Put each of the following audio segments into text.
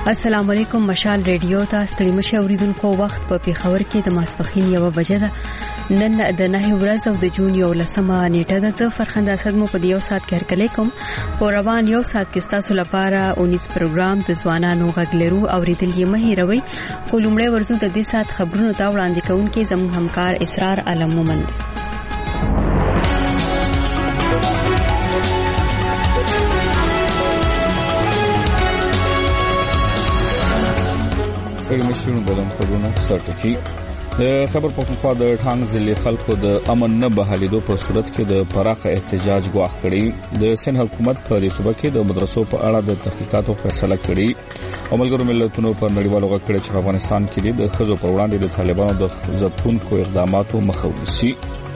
السلام علیکم. مشال ریډیو ته ستړي مشه اوریدونکو. وخت په پیښور کې د ماسپښین 1 بجې ده. نن د 9 ورځ او د جون 11 نیټه ده. فرخنده اسد مو په یو ساعت کې هرکلی کوم. په روان یو ساعت کې تاسو لپاره 19 پروګرام د ځوانانو غږ لرو اوریدل یې مه هیروئ. خو لومړی ورزو د دې ساعت خبرونو ته وړاندې کوونکې زموږ همکار اسرار علم مومند. مشرونو بدن خبرونه سرټکی د خبر پښتونخوا د ټانګ ضلع خلکو د امن نه بحالیدو په صورت کې د پراخه احتجاج غواړي کړي. د سند حکومت په صوبه کې د مدرسو په اړه د تحقیقاتو فیصله کړي. عملګرو ملتونو په نړیوالو غږ کړي چې افغانستان کې د ښځو پر وړاندې د طالبانو د ځپونکو اقداماتو مخه ونیسي.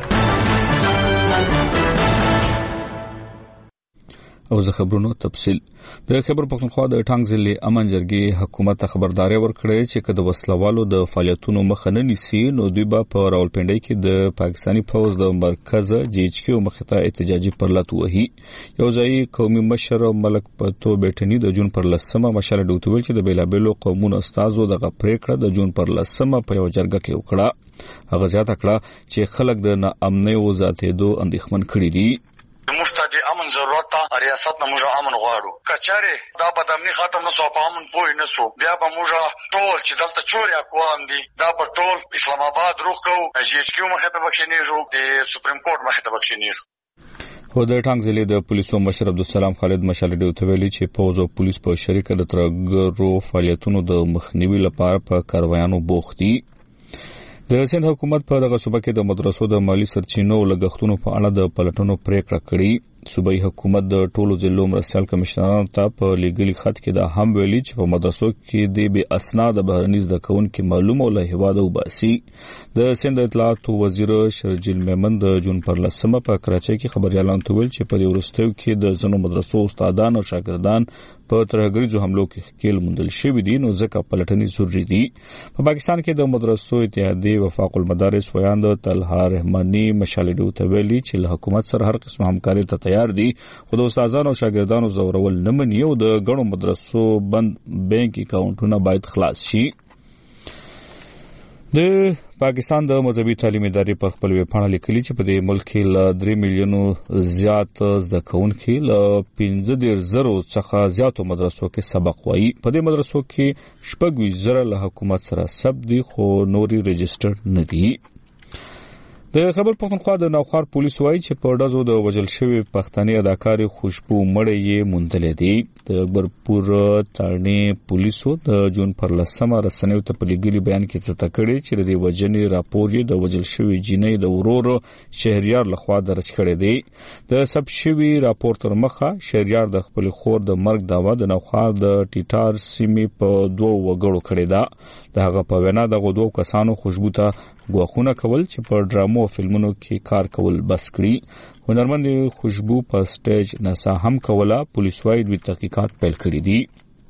او زه خبرونو تفصیل. د خبر پښتونخوا د ټانګ ضلع امن جرګې حکومت خبرداري ورکړې چې کله وسلوالو د فعالیتونو مخه نه نیسي نو دوی به په راولپنډۍ کې د پاکستاني فوج د مرکز GHQ مخې ته احتجاجي پرلط وهي. یو ځای قومي مشر ملک پتو بیٹنی د جون پر 10 مشال ډوتویل چې د بیلابلو قومونو استادو د غپریکړه د جون پر 10 په یو جرګه کې وکړه. هغه زیاته کړه چې خلک د ناامنۍ او ذاتېدو اندېښمن کړي دي. مفتد امن ضرورت ته ریاست نه موږ امن غواړو. کچاره دا بدامني ختم نه سو په امن پوي نه سو بیا به موږ ټول چې دلته چوري اقوام دي دا په ټول اسلام آباد روخ کو GHQ مخه ته بخښنیږو د سپریم کورټ مخه ته بخښنیږو. خو د ټانګ ضلع د پولیسو مشر عبدالسلام خالد مشالډي وتویلي چې فوج او پولیس په شریکه د ترګرو فعالیتونو د مخنیوي لپاره په کاروایانو بوخت دي. د سند حکومت په دغه صوبه کې د مدرسو د مالی سرچینو لګښتونو په اړه د پلټنو پریکړه کړې. صوبایي حکومت د ټولو ضلعو مرستیال کمشنرانو ته په لیګلي خط کې دا هم ویلي چې په مدرسو کې د بې اسناد بهرني زده کوونکو معلومه او له هواده وباسي. د سند اطلاعات وزیر شرجیل میمن د جون پر 10 په کراچۍ کې خبريالانو ته ویل چې په ورستیو کې د زنو مدرسو استادان او شاګردان په ترهګریزو حملو کې ښکیل موندل شوي دي نو ځکه پلټنې ضروري دي. په پاکستان کې د مدرسو اتحادیې وفاق المدارس ویاند طلحه رحماني مشالډي وتویلي چې له حکومت سره هر قسم همکاري ته تیار دي خو د استادانو او شاګردانو زورول نه مني او د غړو مدرسو بند بانک اکاونټونه باید خلاص شي. د پاکستان د مذهبي تعلیم ادارې پر خپل ویب پاڼه لیکلي چې په دې ملک کې له 3 میلیونو زیات زده کوونکي له 15,000 څخه زیاتو مدرسو کې سبق وایي. په دې مدرسو کې 6,000 له حکومت سره ثبت دي خو نوري ريجستر نه دي. د خبر پښتونخوا د نوخار پولیس وایي چې په ډزو د وژل شوی پښتني اداکار خوشبو مړی یې موندلې دي. د اکبرپور تارڼي پولیسو د جون پر 10 رسنیو ته په لیګلي بیان کې څرګنده کړې چې د وژنې راپور یې د وژل شوی جینۍ د ورور شهریار لخوا درج کړی دی. د سب شوی راپور تر مخه شهریار د خپل خور د مرګ داوا د نوخار د ټیټار سیمې په 2 وګړو کړی دا. دغه په وینا د دوه کسانو خوشبو ته غوښونه کول چې په ډرامو او فلمونو کې کار کول بس کړی. هنرمند خوشبو په سټیج نڅا هم کوله. پولیس وايي د تحقیقات پیل کړي دي.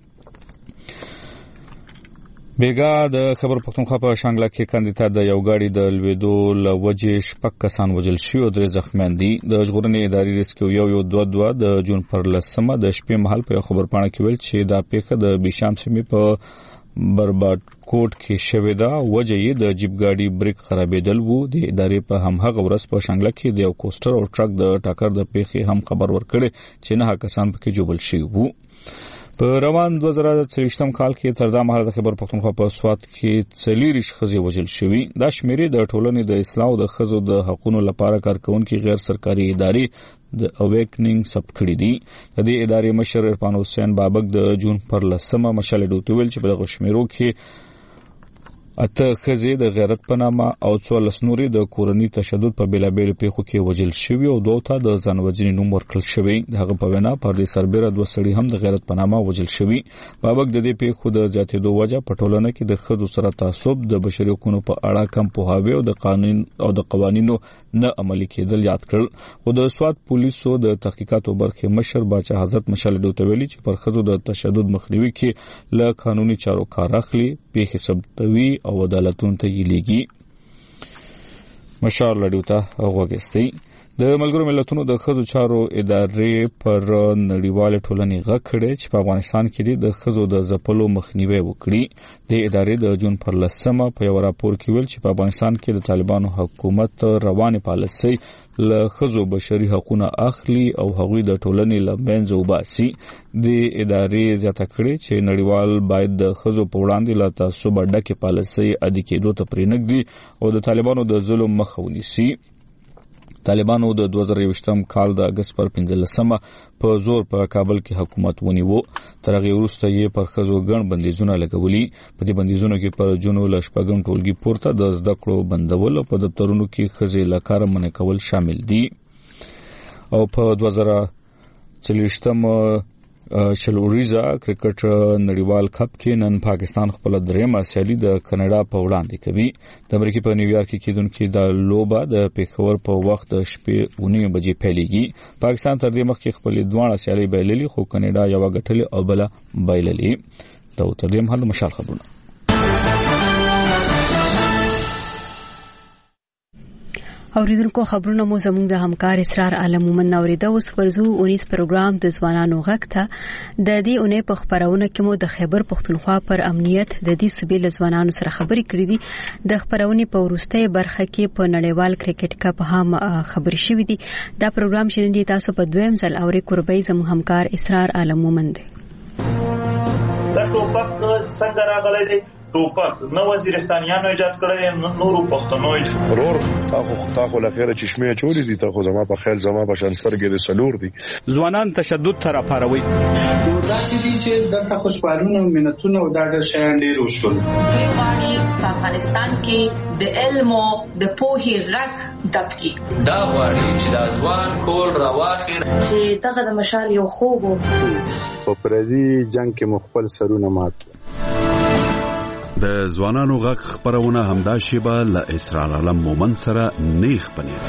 بیګا د خبر پښتونخوا په شانګله کې کاندیدا د یو غاړي د لویدو لوجه شپږ کسان وژل شوی او 3 زخمیان دي. د ژغورنې ادارې ریسکیو یو 2 د جون پر 10 د شپې مهال په خبر پاڼه کې ویل چې دا پیښه د بشام سیمې په برباد کوټ کې شوې ده. وجه یې د جیب ګاډي بریک خرابېدل وو. د ادارې په همغه ورځ په شانګله کې د یو کوستر او ټرک د ټاکر د پیښې هم خبر ورکړي چې نه کسان پکې جوړل شوي وو. په روان 2023 کال کې تر دا مهال د خبر پښتونخوا په سوات کې 40 ښځې وژل شوي. دا شمیرې د ټولنې د اصلاح او د ښځو د حقوقو لپاره کارکونکو غیر سرکاري ادارې د اویکنینګ سب کړی دي. د دې ادارې مشر عرفان حسین بابک د جون پر 10 مشالډي وتویل چې په دغه شمیرو کې اته ښځې د غیرت په نامه او 14 نورې د کورنۍ تشدد په بیلابېلو پیښو کې وژل شوي او 2 ته د ځانوژنې نوم ورکړل شوی. دغه په وینا پر دې سربېره 2 سړي هم د غیرت په نامه وژل شوي. بابک د دې پیښو د زیاتېدو وجه په ټولنه کې د ښځو سره تعصب د بشري حقوقو په اړه کم پوهاوی او د قانون او د قوانینو نه عملي کېدل یاد کړل. خو د سوات پولیسو د تحقیقاتو برخې مشر باچا حضرت مشالډي وتویلي چې پر ښځو د تشدد مخنیوي کې له قانوني چارو کار اخلي، پیښې ثبتوي او عدالتونو ته یې لیږي. مشال لډیو ته غوږیستی. د ملګرو ملتونو د ښځو چارو ادارې پر نړیواله ټولنې غږ کړی چې په افغانستان کې د ښځو د ځپلو مخنیوي وکړي. د ادارې د جون پر 10 په یو راپور کې ویل چې په افغانستان کې د طالبانو حکومت روانه پالیسي له ښځو بشري حقوقونه اخلي او هغوی د ټولنې له منځه وباسي. د ادارې زیاته کړې چې نړیوال باید د ښځو په وړاندې له تعصب ډکې پالیسي عادي کېدو ته پرېنږدي او د طالبانو د ظلم مخه ونیسي. طالبانو د 2021 کال د اگست پر 15 په زور په کابل کې حکومت ونیو. تر هغه وروسته یې پر ښځو ګڼ بندیزونه لګولي. په دې بندیزونو کې پر جنو له شپږم ټولګي پورته د زده کړو بندول او په دفترونو کې ښځې له کاره منع کول شامل دي. او په 2024 شلوریزا کرکټ نړیوال کپ کې نن پاکستان خپل درېمه سیالي د کاناډا په وړاندې کوي. د امریکا په نیویارک کې کېدونکې د لوبه د پیښور په وخت د شپې 9 بجې پیلېږي. پاکستان تر دې مخکې خپل دوه سیالي بایللې خو کاناډا یو غټلې او بل بایللې. دا تر دې مهال مشال خبرونه. اوریدونکو خبرونه مو زموږ د همکار اسرار عالم مومن اوریده. اوس ورزو 19 پروګرام د ځوانانو غږ ته د دې اونۍ په خبرونه کې مو د خیبر پختونخوا پر امنیت د دې صوبې له ځوانانو سره خبرې کړې دي. د خبرونې په وروستۍ برخه کې په نړیوال کرکټ کپ هم خبرې شوې دي. دا پروګرام چې نن تاسو په دویم ځل اوري قربای زموږ همکار اسرار عالم مومن دی. دا ټوپک څنګه راغلی دی؟ ټوپک نو وزیرستانیانو ایجاد کړی، نورو پښتنو ورور تاخو لخيره چشمه چوری دي. تاخو زما په خیال زما په شان سترګې د سلور دي. ځوانان تشدد تر پاروي داسې دي چې دغه خوشحالونه او منتونه او دا د شیان ډیر وشول. غواړي په افغانستان کې د علم او د پوهې غږ دبکي. دا غواړي چې د ځوان کول راواخیر چې دغه د مشال یو خوب په پردي جنگ کې مخبل سرونه مات. د ځوانانو غږ خبرونه همدا شیبه له اسرار عالم مومن سره نیخ پنیر.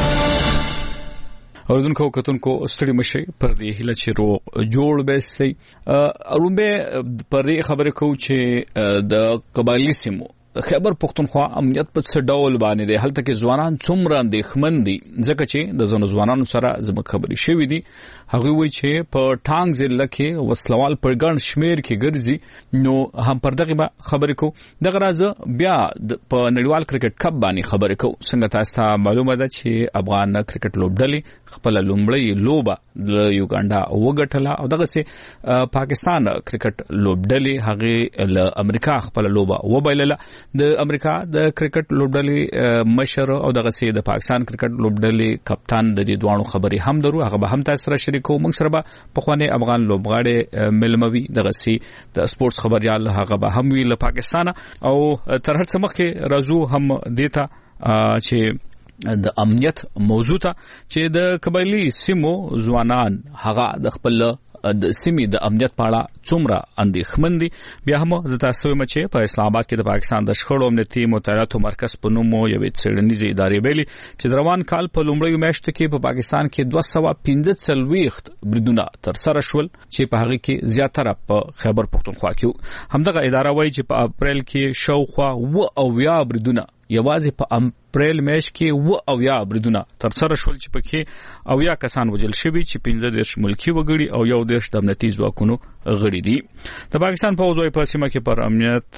اوردونکو کتونکو ستړي مشي پر دې هله چې رو جوړ به سي ارومبه پر دې خبره کو چې د قبایلی سیمو خیبر پختونخوا امنیت په څه ډول باندې دی. هلته کې ځوانان څومره اندېښمن دي ځکه چې د ځوانانو سره زموږ خبرې شوې دي. هغه وایي چې په ټانګ ضلع کې وسلوال پر ګڼ شمیر کې ګرځي. نو هم پر دغه خبرې کو دغه راز بیا په نړیوال کرکټ کپ باندې خبرې کو. څنګه تاسو ته معلومه ده چې افغان کرکټ لوبډلې خپل لومړی لوبه د یوګانډا وګټله او دغه سي پاکستان کرکټ لوبډلې هغه له امریکا خپل لوبه وبایلله. د امریکا د کرکټ لوبډلې مشر او دغه سي د پاکستان کرکټ لوبډلې کپتان د دې دوانو خبرې هم درو. هغه به هم تاسو سره شریکو. موږ سره به په خوانه افغان لوبغاړي ملموي دغه سي د سپورتس خبريال هغه به هم وی له پاکستان او تر هر څه مخکې راځو هم دیتا چې د امنیت موضوع ته چې د قبایلی سیمو ځوانان هغه د خپل د سیمې د امنیت په اړه څومره اندېښمن دي. بیا هم زه تاسو وایم چې په اسلام آباد کې د پاکستان د شخړو امنیتي مطالعاتو مرکز په نوم یو څېړنیزه ادارې ویلي چې د روان کال په لومړیو میاشتو کې په پاکستان کې 215 بریدونه تر سره شول چې په هغه کې زیاتره په خیبر پختونخوا کې. همدغه اداره وایي چې په اپریل کې شاوخوا 20 بریدونه یوازې په اپریل میاشت کې 20 بریدونه تر سره شول چې پکې 20 کسان وژل شوي چې 15 ملکی وګړي او 11 د امنیتي ځواکونو غړي دي. د پاکستان پوځ وايي په سیمه کې پر امنیت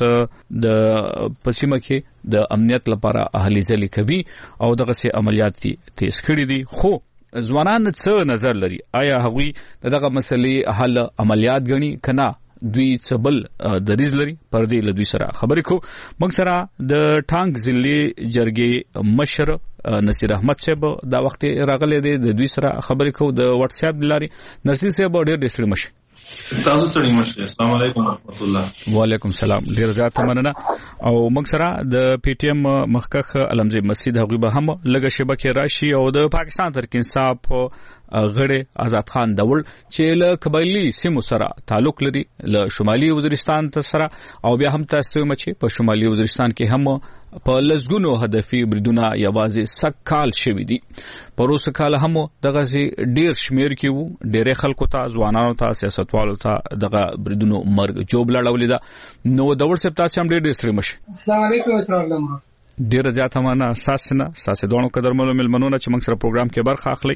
د امنیت لپاره اهلي ځلې کوي او دغه سي عملیات تیز کړي دي. خو ځوانان څه نظر لري؟ آیا هغوی دغه مسلې حل عملیات غني کنا دوی څبل دریز لري؟ پر دې له دوی سره خبرې کو. موږ سره د ټانګ ضلع جرګې مشر نصیر احمد صاحب دا وخت راغلی دی. د دوی سره خبرې کو د واتس اپ لاري. نصیر صاحب ډېر ډېر مشه. تاسو ته مشه. السلام علیکم ورحمت الله. وعلیکم السلام. ډېر زیات مننه. او موږ سره د پی ټی ایم مخکخ علمزی مسجد هغه به هم لګه شبکه راشي او د پاکستان ترک انصاف غړي آزاد خان دول چې له قبایلی سیمو سره تعلق لري له شمالي وزیرستان سره او بیا هم تاسو مچې په شمالي وزیرستان کې هم په لزګونو هدفي بریدونه یوازې سکال شوي دي. پروسه کال هم دغه ډیر شمیر کې وو. ډېر خلکو ته ځوانانو ته سیاستوالو ته دغه بریدونو مرګ جوب لړولې ده. نو د ورسپ تاسو هم ډېر ستړي مشه. السلام علیکم. ډیر زیاته مننه اساس دوه قدرمنو ملمنونه چې موږ سره پروګرام کې برخه اخلي.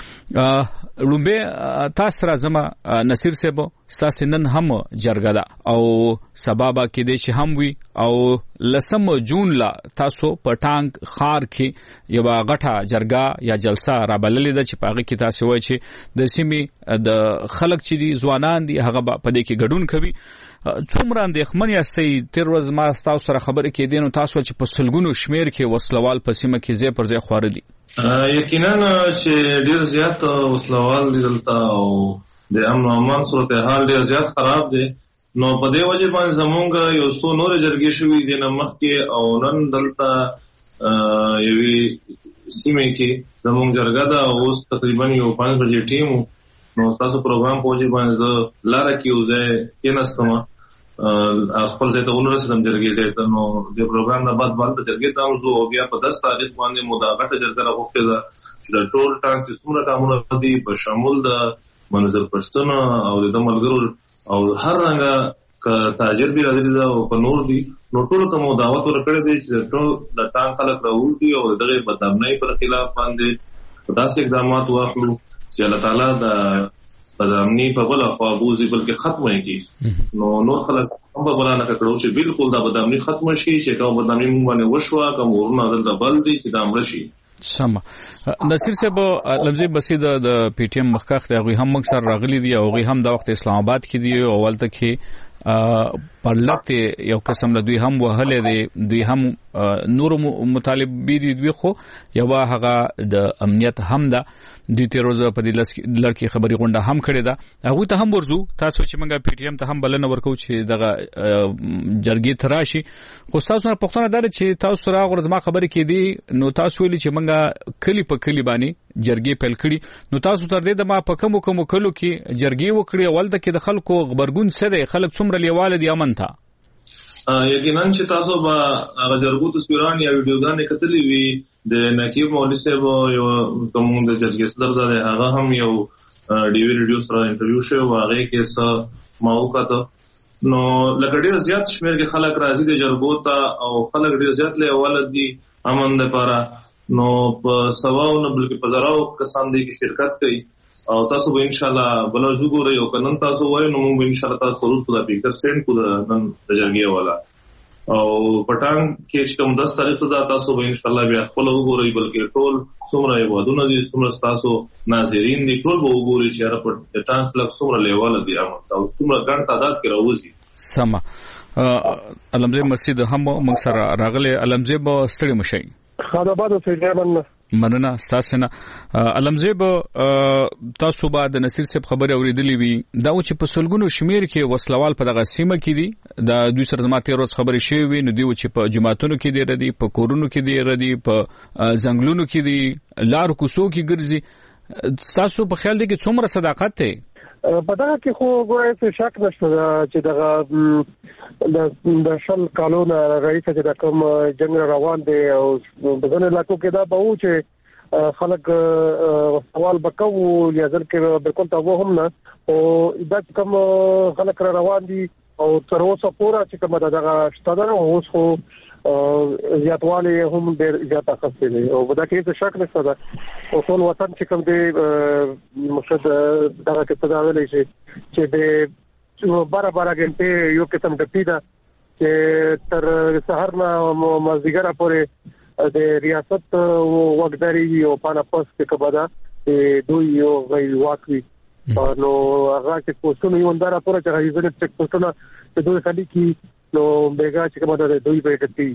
لومبه تاسو را زما نصیر صاحب تاسو نن هم جرګه ده او سبب کې دې چې هم وي او 10 جون لا تاسو پټانګ خار کې یو غټه جرګه یا جلسه را بللې ده چې پاغه کې تاسو وایي چې د سیمې د خلک چې دي ځوانان دي هغه په دې کې ګډون کوي. څومره اندېښمن یاستئ؟ تیر ورځ ما تاسو سره خبرې کېدې نو تاسو چې په سلګونو شمیر کې وسلوال په سیمه کې ځای پر ځای خوار دي. یقینا چې ډیر زیات وسلوال دي دلته او د امن او امان صورتحال ډیر زیات خراب دي. نو په دې وجه باندې زمونږ یو څو نور جرګې شوې دي نه مخکې او نن دلته یوې سیمه کې زمونږ جرګه ده او اوس تقریبا یو 5 بجې ټیم نو تاسو پروګرام په وجه باندې لاره کې وځي کېناستم خپل ځای ته ورسېدم جرګې ځای ته. نو د پروګرام نه بعد بالته جرګې ته وځو او بیا په 10 تاریخ باندې مداغټه جرګه راغوښتې ده چې د ټول ټانک چې څومره کارونه دي په شمول د منظر پښتون او د ملګرو او هر رنګه تاجر به راځي دا او په نور دي نو ټول کوم دعوت ورکړې دي چې ټول د ټانک خلک راوځي او دغه بدامنۍ پر خلاف باندې داسې اقدامات واخلو چې الله تعالی د بدامنۍ په بل خوا بوزي بلکې ختمه کړي. نو نور خلک هم په بلانه کړو چې بالکل دا بدامنۍ ختمه شي چې کوم بدامنۍ مونږ باندې وشوه کوم ورونه دلته بل دي چې دا امر شي. سم نصیر صاحب لمزي بسید د پی ټی ایم مخکخ دی هغه هم مکسر راغلي دي او هغه هم د وخت اسلام آباد کې دي او ولته کې پرلته یو قسم له دوی هم وهله دي دوی هم نور مطالبه دي دوی خو یو هغه د امنیت هم ده دوی تیر ورځ په دې لړکی خبري غونډه هم کړې ده هغه ته هم ورزو تاسو چې موږ پی ټی ایم ته هم بلنه ورکو چې دغه جرګې تراشي خو تاسو نه پښتنه ده چې تاسو را غوړ زما خبرې کې دي نو تاسو ویلي چې موږ کلی په کلی باندې جرګې پیل کړي نو تاسو تر دې د ما په کوم کلو کې جرګې وکړي ولته کې د خلکو خبرګون څه دی خلک څومره لیواله دي امن ته یقینا چې تاسو به هغه جرګو تصویران یا ویډیوګانې کتلې وي د نقیب مولوی صاحب یو کوم د جرګې صدر ده هغه هم یو ډي وی ریډیو سره انټرویو شو هغه کې څه ما وکړه نو لکه ډېر زیات شمېر کې خلک راځي د جرګو ته او خلک ډېر زیات لیواله دي امن لپاره نو په سواو نه بلکې په زراو کسان دي کې شرکت کوي او تاسو به ان شاء الله بل زګوري او کنن تاسو وایو نو موږ ان شاء الله تاسو ورسره د پیکر سند کو د نن د جرګې والا او پټان کې کوم 10 تاریخ ته تاسو به ان شاء الله بیا خپل وګورئ بلکې ټول څومره ودونه دي څومره تاسو ناظرین دي ټول به وګورئ چې را پټان کلک څومره لیواله دي او څومره ګڼ تعداد کې راوځي. سم علمزه مسجد هم موږ سره راغله علمزه به ستړي مشي خداباد سیدمن مننه تاسو نه علمزه تاسو بعد نصیر صاحب خبره اوریدلې وي دا چې په سلګونو شمیر کې وسلوال په دغه سیمه کې دي دا دوی سره ماته روز خبرې شوی وي نو دی چې په جماعتونو کې دی ردی په کورونو کې دی ردی په ځنګلونو کې دی لار کوڅو کې ګرځي تاسو په خیال دي کې څومره صداقت ته په دغه کې خو ګورئ څه شک نشته چې دغه د شل کالونه رئیس چې د کوم جنگ روان دي او دغه علاقو کې دا به و چې خلک سوال وکاو یا ځکه بالکل تا هم نه او دا کوم خلک روان دي او تر اوسه پورا چې کوم دغه شتادره اوس خو زیاتواله هم ډیر زیاته خسته دي او دا کې څه شک نشته دا او ټول وطن چې کوم دي مقصد دغه کې څه دا ویلې چې د 12 غنټې یو قسم د پیدا چې تر سحر نه مازیګر پورې د ریاست وګداري او پانا پس کې کبدا دوی یو غي واقعي نو هغه چې پوسټونه یو اندار پورې چې هیڅ نه چک پوسټونه چې دوی خالي کی نو بیګا چې کومه ده دوی به کتي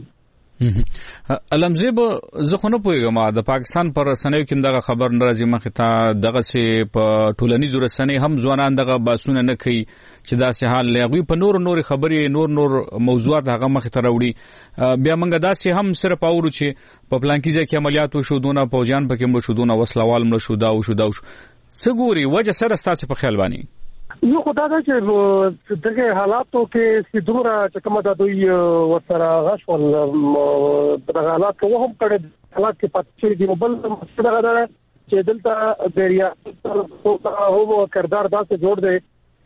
علمزیب زه خو نه پوهیږم د پاکستان پر رسنیو کې دغه خبر ناراضي مخه ته دغه سي په ټولنیزو رسنیو هم ځوانان دغه باسونه نه کوي چې دا سه حال لغوي په نور خبرې نور موضوعات هغه مخه ته راوړي بیا موږ دا سه هم صرف اورو چې په پلان کې ځکه عملیات وشو دونه پوجان پکې مړ شو دونه وسلوال مړ شو دا څه ګوري وجه سره ستاسو په خیال باندې یو خدای دا چې دغه حالاتو کې چې دومره چې کومه د دوی ورسره غشول دغه حالات کوم هم کړي حالات کې پاتې دي بل څه دا چې دلته د ریاست او کردار داسې جوړ دی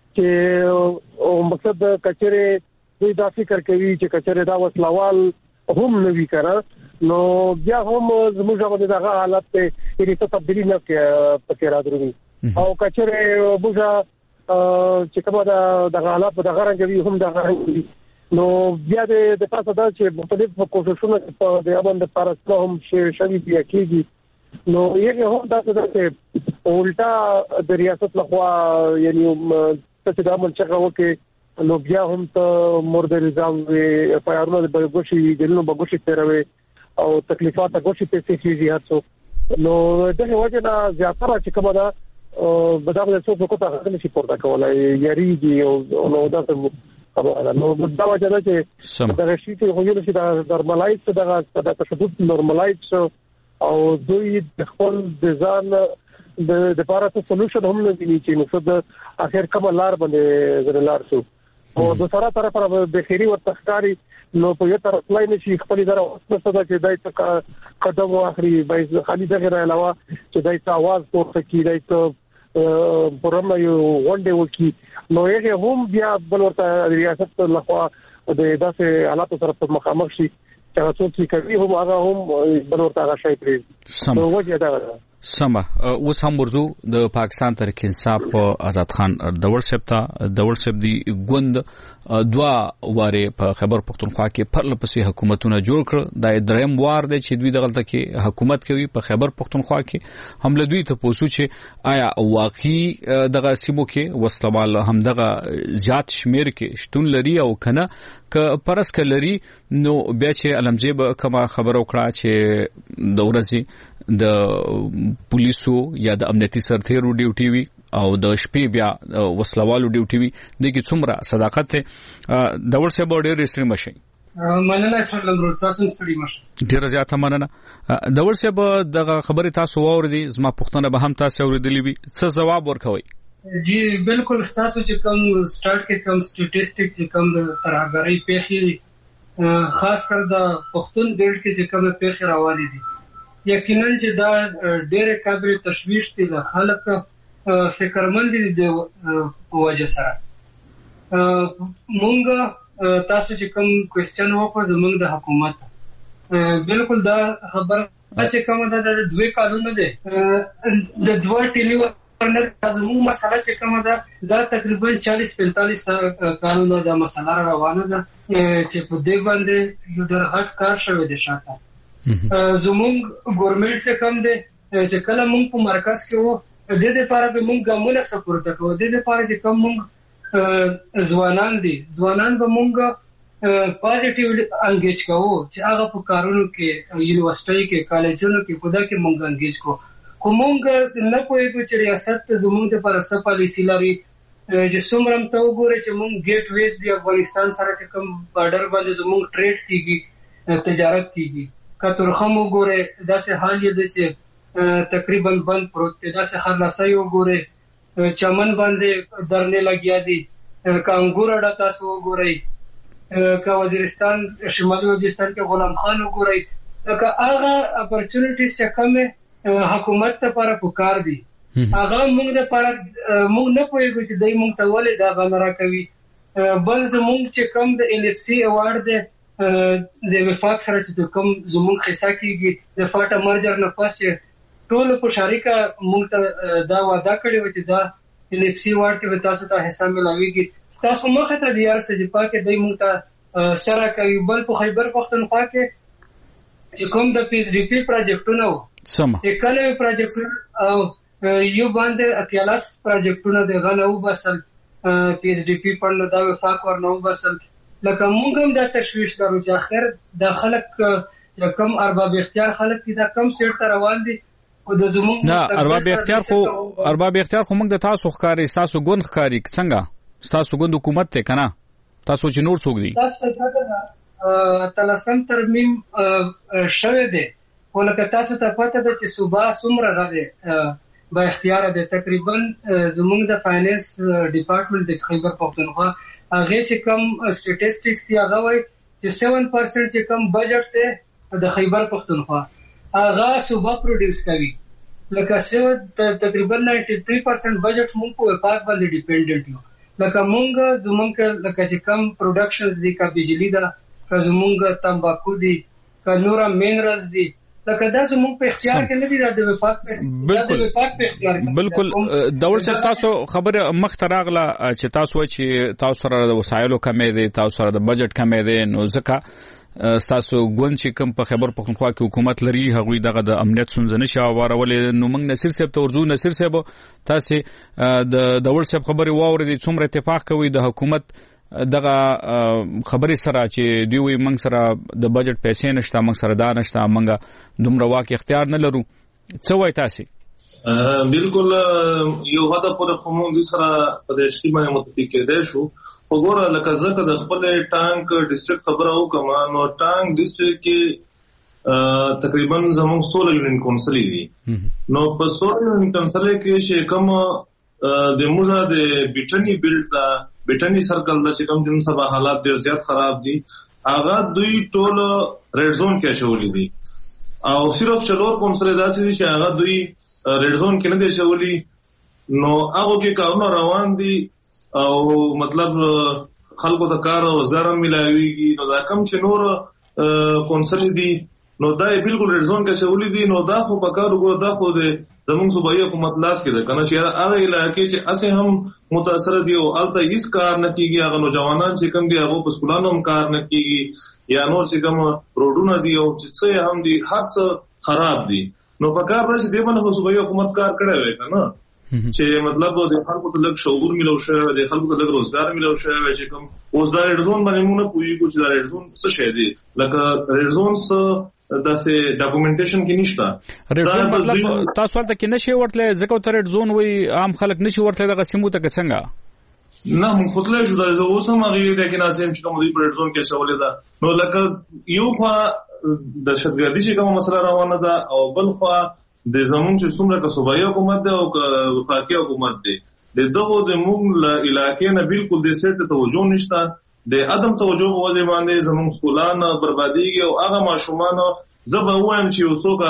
چې مقصد کچره دوی دا فکر کوي چې کچره دا وسلوال هم نوي کړه نو بیا هم زموږ باندې دغه حالت ته هیڅ تبدیلی نه پکې راځي او کچره بوجا چې کومه دغه حالت په دغه رنګ هم دغه نو بیا د تاسو دا چې مختلف کوششونه په د امن د پارسته هم شوي بیا کېږي نو یې هم دا چې الټا د ریاست لخوا یعنی څه د امن څخه وکي نو بیا هم ته مرده نظام پیارونه د بغوشي دلونو بغوشي تیروي او تکلیفات غوشي په څه کېږي هڅو نو دغه وجه نه زیاتره چې کومه دا بداغه څه په کوته غوښنه شي پورته کولای یریږي او نو دا نو دا وجه ده چې دا شي چې غوښنه شي دا نورمالایز دغه تشدد نورمالایز او دوی د خپل ځان د لپاره څه سولوشن هم نه دي چې نو څه د اخر کوم لار باندې زرلار شو او د سره طرف به خيري او تخکاری نو په یو طرف لای نشي خپل اداره اوسه چې دای ته قدم واخري به خالي دغه علاوه چې دای ته आवाज پورته کی دای ته پرمه یو غونډه وکي نو یې هم بیا بل ورته ریاست لخوا د داسې حالات سره مخامخ شي چې تاسو چې کوي هم هغه هم بل ورته هغه شي پرې نو وجه دا سمه اوس هم ورزو د پاکستان تحریک انصاف آزاد خان دور سب دی ګوند دوا واره په خیبر پختونخوا کې پرلپسې حکومتونه جوړ کړ د دریم وار د چې دوی دغلطه کې حکومت کوي په خیبر پختونخوا کې حمله دوی ته پوسو چې آیا واقعي دغه سیمو کې وسلوال هم دغه زیات شمیر کې شتون لري او کنه ک پرس کلري نو بیا چې علمزیب کما خبر وکړه چې د ورځي د پولیسو یا د امنیتي سرتیرو ډیوټي وی او د شپې بیا وسلوالو ډیوټي وی دغه څومره صداقت ته د ورسې بورډر ريستري مشي مننه سلام ورو تاسو ستړي مشه ډیر زیاته مننه د ورسې به دغه خبره تاسو واوردي زما پښتنه به هم تاسو اوریدلې وي څه جواب ورکوي جی بالکل تاسو چې کوم سٹارټ کې کوم سټټیسټیک چې کوم ترهګری پیښې خاص کر د پښتون بیلټ کې چې کوم پیښې روانې دي یقینا چې دا ډېر قابل تشویش دي د خلک فکرمند دي د وجه سره مونږ تاسو چې کوم کوېسچن وکړ زمونږ د حکومت بالکل دا خبر چې کوم دا د دوه کالونو دي د دوه ټیلی ورنر زموږ مسله چې کوم دا تقریبا 40-45 کالونو دا مسله روانه ده چې په دې باندې یو درغټ کار شوی دی شاته زموږ ګورنمنت څخه کم دی چې کله موږ په مرکز کې وو د دې لپاره به موږ ګامونه سپورټ کوو د دې لپاره چې کوم موږ ځوانان به موږ پازیټیولی انګیج کوو چې هغه په کارونو کې یونیورسيټي کې کالجونو کې خدا کې موږ انګیج کوو کومونګ نه پوهیږو چې ریاست زموږ د پرسته پالیسی لري چې څومره ته وګوره چې موږ ګیټ ویز دی افغانستان سره کوم بارډر باندې زموږ ټریډ کیږي تجارت کیږي کترخم وګوره داسې حال دی چې تقریبا بند پروت دی داسې خلاصي وګوره چمن باندې درنه لګیا دي کانګور اډه تاسو وګورئ کا وزیرستان شمالي وزیرستان کې غلام خان وګورئ که هغه اپورچونټیز چې کومه حکومت ته پر پکار دي هغه موږ د پر موږ نه پوهیږو چې دای موږ ته ولې دا غنرا کوي بل زموږ چې کوم د LFC ایوارډ د وفاق سره چې کوم زموږ حصہ کیږي د فاټا مرجر نه پس ټول په شریکه موږ ته دا وعده کړی و چې دا LFC ایوارډ کې تاسو ته حصہ ملويږي تاسو مخه ته دیار سره پاکه دای موږ ته سره کوي بل په خیبر پختونخوا کې چې کوم د PSDP پروجیکټونه سم اکلوي پروجیکټ او یو باندې اکیلاس پروجیکټونه د غنو بسل PSDP پړنو دا وفاق ورنو بسل لکه موږ هم دا تشویش کارو چې اخر د خلک کم ارباب اختیار خلک دا کم سیټ روان دي او د زموږ نه ارباب اختیار خو موږ د تاسو ښکاری تاسو ګوند ښکاری څنګه تاسو ګوند حکومت ته کنه تاسو چې نور څوک دي تاسو تلسم ترمیم شوه دي ولکه تاسو ته پته ده چې صوبه څومره غږی با اختیار ده تقریبا زموږ د فاینانس ډپارټمنټ د خیبر پختونخوا هغه چې کم سټټیسټکس دی هغه وایي چې 7% چې کم بجټ ده د خیبر پختونخوا هغه صوبه پروډوس کوي لکه تقریبا 93% بجټ موږ په وفاق باندې ډیپندنت یو لکه موږ زموږ لکه چې کم پروډکشنز دي کا بجلی ده زموږ تمباکو دي کلورا مینرالز دي لکه دا زموږ په اختیار کې نه دي د وفاق په اختیار بالکل ډول څه تاسو خبره مختراغله چې تاسو سره د وسایلو کمې دي تاسو سره د بجټ کمې دي نو ځکه تاسو ګوند چې کوم په خیبر پختونخوا کې حکومت لري هغوی دغه د امنیت څنګه نشي وارولې نو موږ نصیر صاحب ته ورځو نصیر صاحب تاسو د ډول څه خبره واورې څومره اتفاق کوي د حکومت دغه خبرې سره چې دوی موږ سره د بجټ پیسې نشته موږ سره دا نشته موږ دومره واکه اختیار نه لرو څه وایي تاسو بالکل یو هدف پر قوم دي سره په دې شی باندې متفق کېدای شو وګوره لکه ځکه د خپل ټانک ډیسټریکټ خبره وکم نو ټانک ډیسټریکټ کې تقریبا زموږ 16 یونین کونسل دي نو په 16 یونین کونسل کې چې کوم د موږ د بیټنی بیلډ دا بیټنی سرکل د چې کوم جن سبا حالات ډیر زیات خراب دي هغه دوی ټول ریډ زون کې شولې دي او صرف چلور کونسل داسې دي چې هغه دوی ریډ زون کې نه دي شولې نو هغه کې کارونه روان دي او مطلب خلکو ته کار او روزګار ملایويږي نو دا کم چې نور کونسل دي نو دا بالکل ریډ زون کې شولې دي نو دا خو په کار وګورئ دا خو د زموږ صوبایي حکومت لاس کې ده کنه چې هغه علاقې چې اسه هم متاثر دي او الته هیڅ کار نه کیږي هغه نوجوانان چې کوم دي هغه په سکولانو هم کار نه کیږي یا نور چې کوم روډونه دي او چې هم دي هر څه خراب دي نو په کار راځي دی باندې صوبایي حکومت کار کړی وي کنه چې مطلب د خلکو ته لږ شعور ملو شوی د خلکو ته لږ روزګار ملو شوی چې کوم اوس دا ریډ زون باندې موږ پوهیږو چې دا ریډ زون څه شی دی لکه ریډ زون څه داسې ډاکومنټیشن کې نشته ریډ زون مطلب تاسو ورته کې نشي ورتله ځکه ته ریډ زون وي عام خلک نشي ورتله دغه سیمو ته څنګه نه مونږ خپل شو دا اوس هم هغه دې کې ناسم چې کوم دی ریډ زون کې شولې ده نو لکه یو خوا د شتګردي چې کوم مسله روانه ده او بل خوا د زمونږ چې څومره که صوبایي حکومت ده او وفاقي حکومت ده دغه د موږ علاقې نه بالکل د سیټ توجه نشته د عدم توجه په وجه باندې زموږ سکولان برباديږي او هغه ماشومان زبا وایم چې یو څوک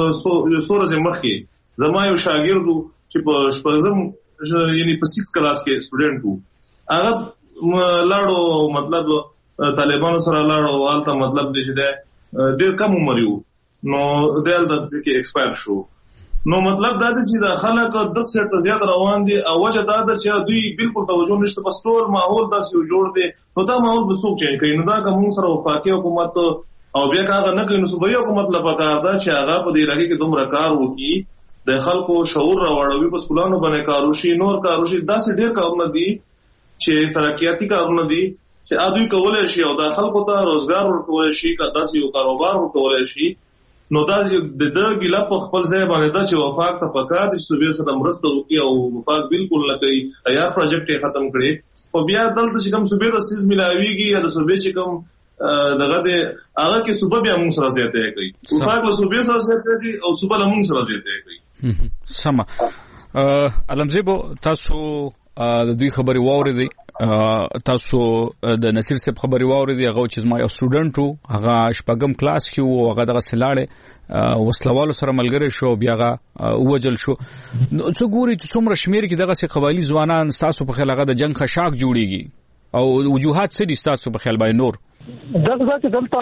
یو سورز مخکي زما یو شاګرد چې په شپږم یعنی په 6 کلاس کې سټوډنټ وو هغه لاړو مطلب طالبانو سره لاړو والته مطلب دې چې ډېر کم عمر یو نو دلته کې ایکسپایر شو نو مطلب دا چې دا خلک د سر ته زیات روان دي او وجه دا ده چې دوی بالکل توجه نشته په ټول ماحول داسې جوړ دي نو دا ماحول به څوک چینج کوي نو دا کوم سره وفاقي حکومت او بیا هغه نه کوي نو صوبایي حکومت لپاره دا چې هغه په دې لګي کې دومره کار وکړي د خلکو شعور راوړوي په سکولانو باندې کاروشي نور کاروشي داسې ډېر کارونه دي چې ترقیاتي کارونه دي چې دوی کولای شي او د خلکو ته روزګار ورکول شي کا داسې یو کاروبار ورکول شي نو دا د ګیلا په خپل ځای باندې دا چې وفاق ته پکار دي چې صوبې سره مرسته وکړي او وفاق بالکل لکه تیار پروجیکټ یې ختم کړي او بیا دلته چې کوم صوبې د سیس ملاويږي یا د صوبې چې کوم دغه د هغه کې صوبې بیا موږ سره زیاته کوي وفاق له صوبې سره زیاته کوي او صوبې له موږ سره زیاته کوي سم علمزیبو تاسو د دوی خبري واوریدي تاسو د نصیر صاحب خبري واوریدي هغه چې ما یو سټوډنټ وو هغه شپږم کلاس کې وو هغه دغه سلاړې وسلوالو سره ملګری شو بیا هغه وجل شو څو ګوري چې څومره شمیر کې دغه قبایلی ځوانان تاسو په خیال هغه د جنگ خشاک جوړیږي او وجوهات څه دي تاسو په خیال باندې نور دغه چې دلته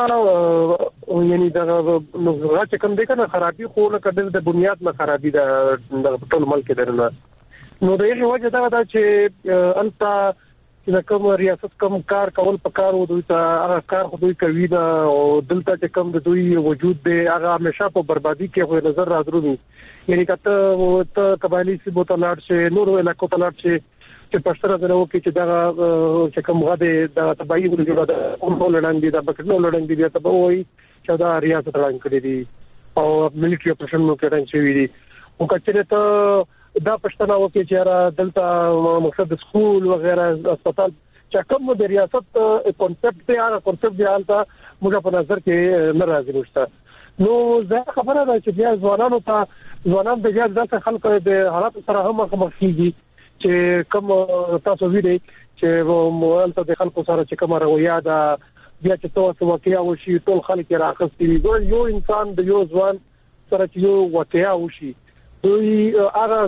یعنی دغه چې کوم دې کنه خرابي خو نه کډل د بنیاد نه خرابي د ټول ملک درنه نو د یوه وجه دا چې انت چې کوم ریاست کوم کار کول پکار و دوی ته هغه کار خو دوی کوي دا او دلته چې کوم د دوی وجود دی هغه همیشه په بربادي کې خو نظر راځي یعنی کته قبایلی سی بوتلاټ چې نور علاقو تلاټ چې پښتره درو کې چې دا چې کوم غاده د تبعی ورجوړه د کومو لړندې د بکټنو لړندې بیا ته وایي چې دا ریاست لړند کړی دي او ملټری اپریشن نو کې رانچ وی دي او کچره ته دا پښتنه وکي چې را دلته مقصد سکول وغیرہ هسپتال چې کوم د ریاست کانسپټ دی هغه کانسپټ دی حالته موږ په نظر کې ناراضي نشته نو زه خبره ده چې بیا ځوانانو ته ځوانان د بیا ځکه خلکو د حالات سره هم مخ کیږي چې کوم تاسو ویلي چې مولته د خلکو سره چې کوم رویه ده بیا چې تاسو واقعیا وشي ټول خلک راخستي یو انسان د یو ځوان سره چې یو واقعیا وشي دوی هغه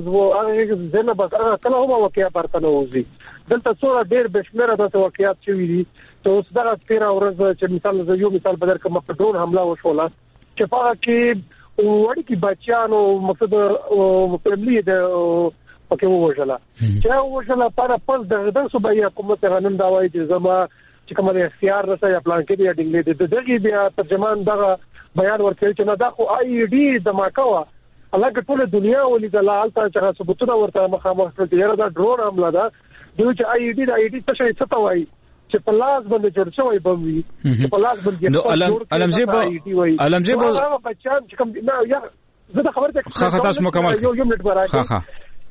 زنه بس هغه کله هم واقعیا پرته نه وځي دلته څوره ډېر بشمره د واقعیات شوي دي ته اوس دا 13 ورځ چې مثال یو مثال بدر کوم په ډرون حمله وشوله چې په کې وړي کې بچیانو مقصد فیملی د پکې وژله چې وژله پر پس د صوبایي حکومت غنن دا وایي چې زما چې کومه اختیار رسې یا پلان کې دی ډینګلې د دغه بیا ترجمان دا بیان ورکړي چې نه دا خو آی ډی دماکا وا الګ ټول دنیا ولیدله حالت چې ثبوتونه ورته مخامخ کړي دا ډرون حمله ده دوی چې آی ډی د آی ډی څه څه ته وایي چې په لاس باندې جوړ شوی بوي چې په لاس باندې علمزه بچان چې کوم نه یا زه خبرته خاصه تاسو مکمل یو منټ برابر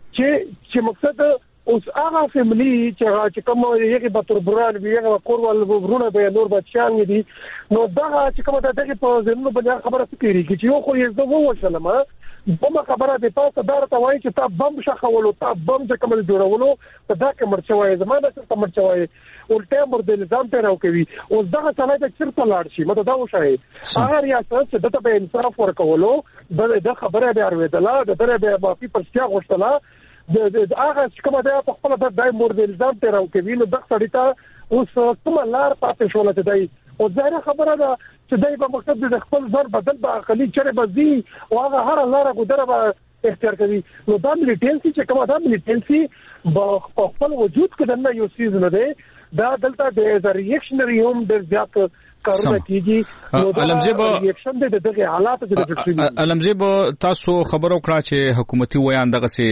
چې مقصد اوس هغه فیملی چې کوم یو به تربران وي هغه کورول ورونه به نور بچان دي نو دا چې کومه دغه په زمونږ باندې خبره کوي چې یو خو یې زه ووشلم بم خبره د تاسو دارته وایي چې تا بم شخولو تا بم چې کوم جوړولو په دا کې مرچوي زمانه څه مرچوي ولټه مر د نظام ته راوکوي اوس دا څه د چیرته لاړ شي مته دا وشي هغه ریاست چې دته به انصاف ورکولو د خبره به ارویدله د دره به معافي پرشتیا غوښتله د هغه کومه د خپل د دای مر د نظام ته راوکوي نو د سړی ته اوس کومه لار پاتې شول ته دی او ظاهر خبره ده چې دای په مقصد د خپل ځان بدل به اخلي چره بزي او هغه هر لار ګدره به اختیار کوي نو دا مليټنسي چې کومه دا مليټنسي په خپل وجود کې دنه یو سیز نه دی دا دلته د ریاکشنري هم د زیات کارونه کیږي علمزیب ریاکشن د دغه حالات د علمزیب تاسو خبرو کړه چې حکومتي ویان دغه سي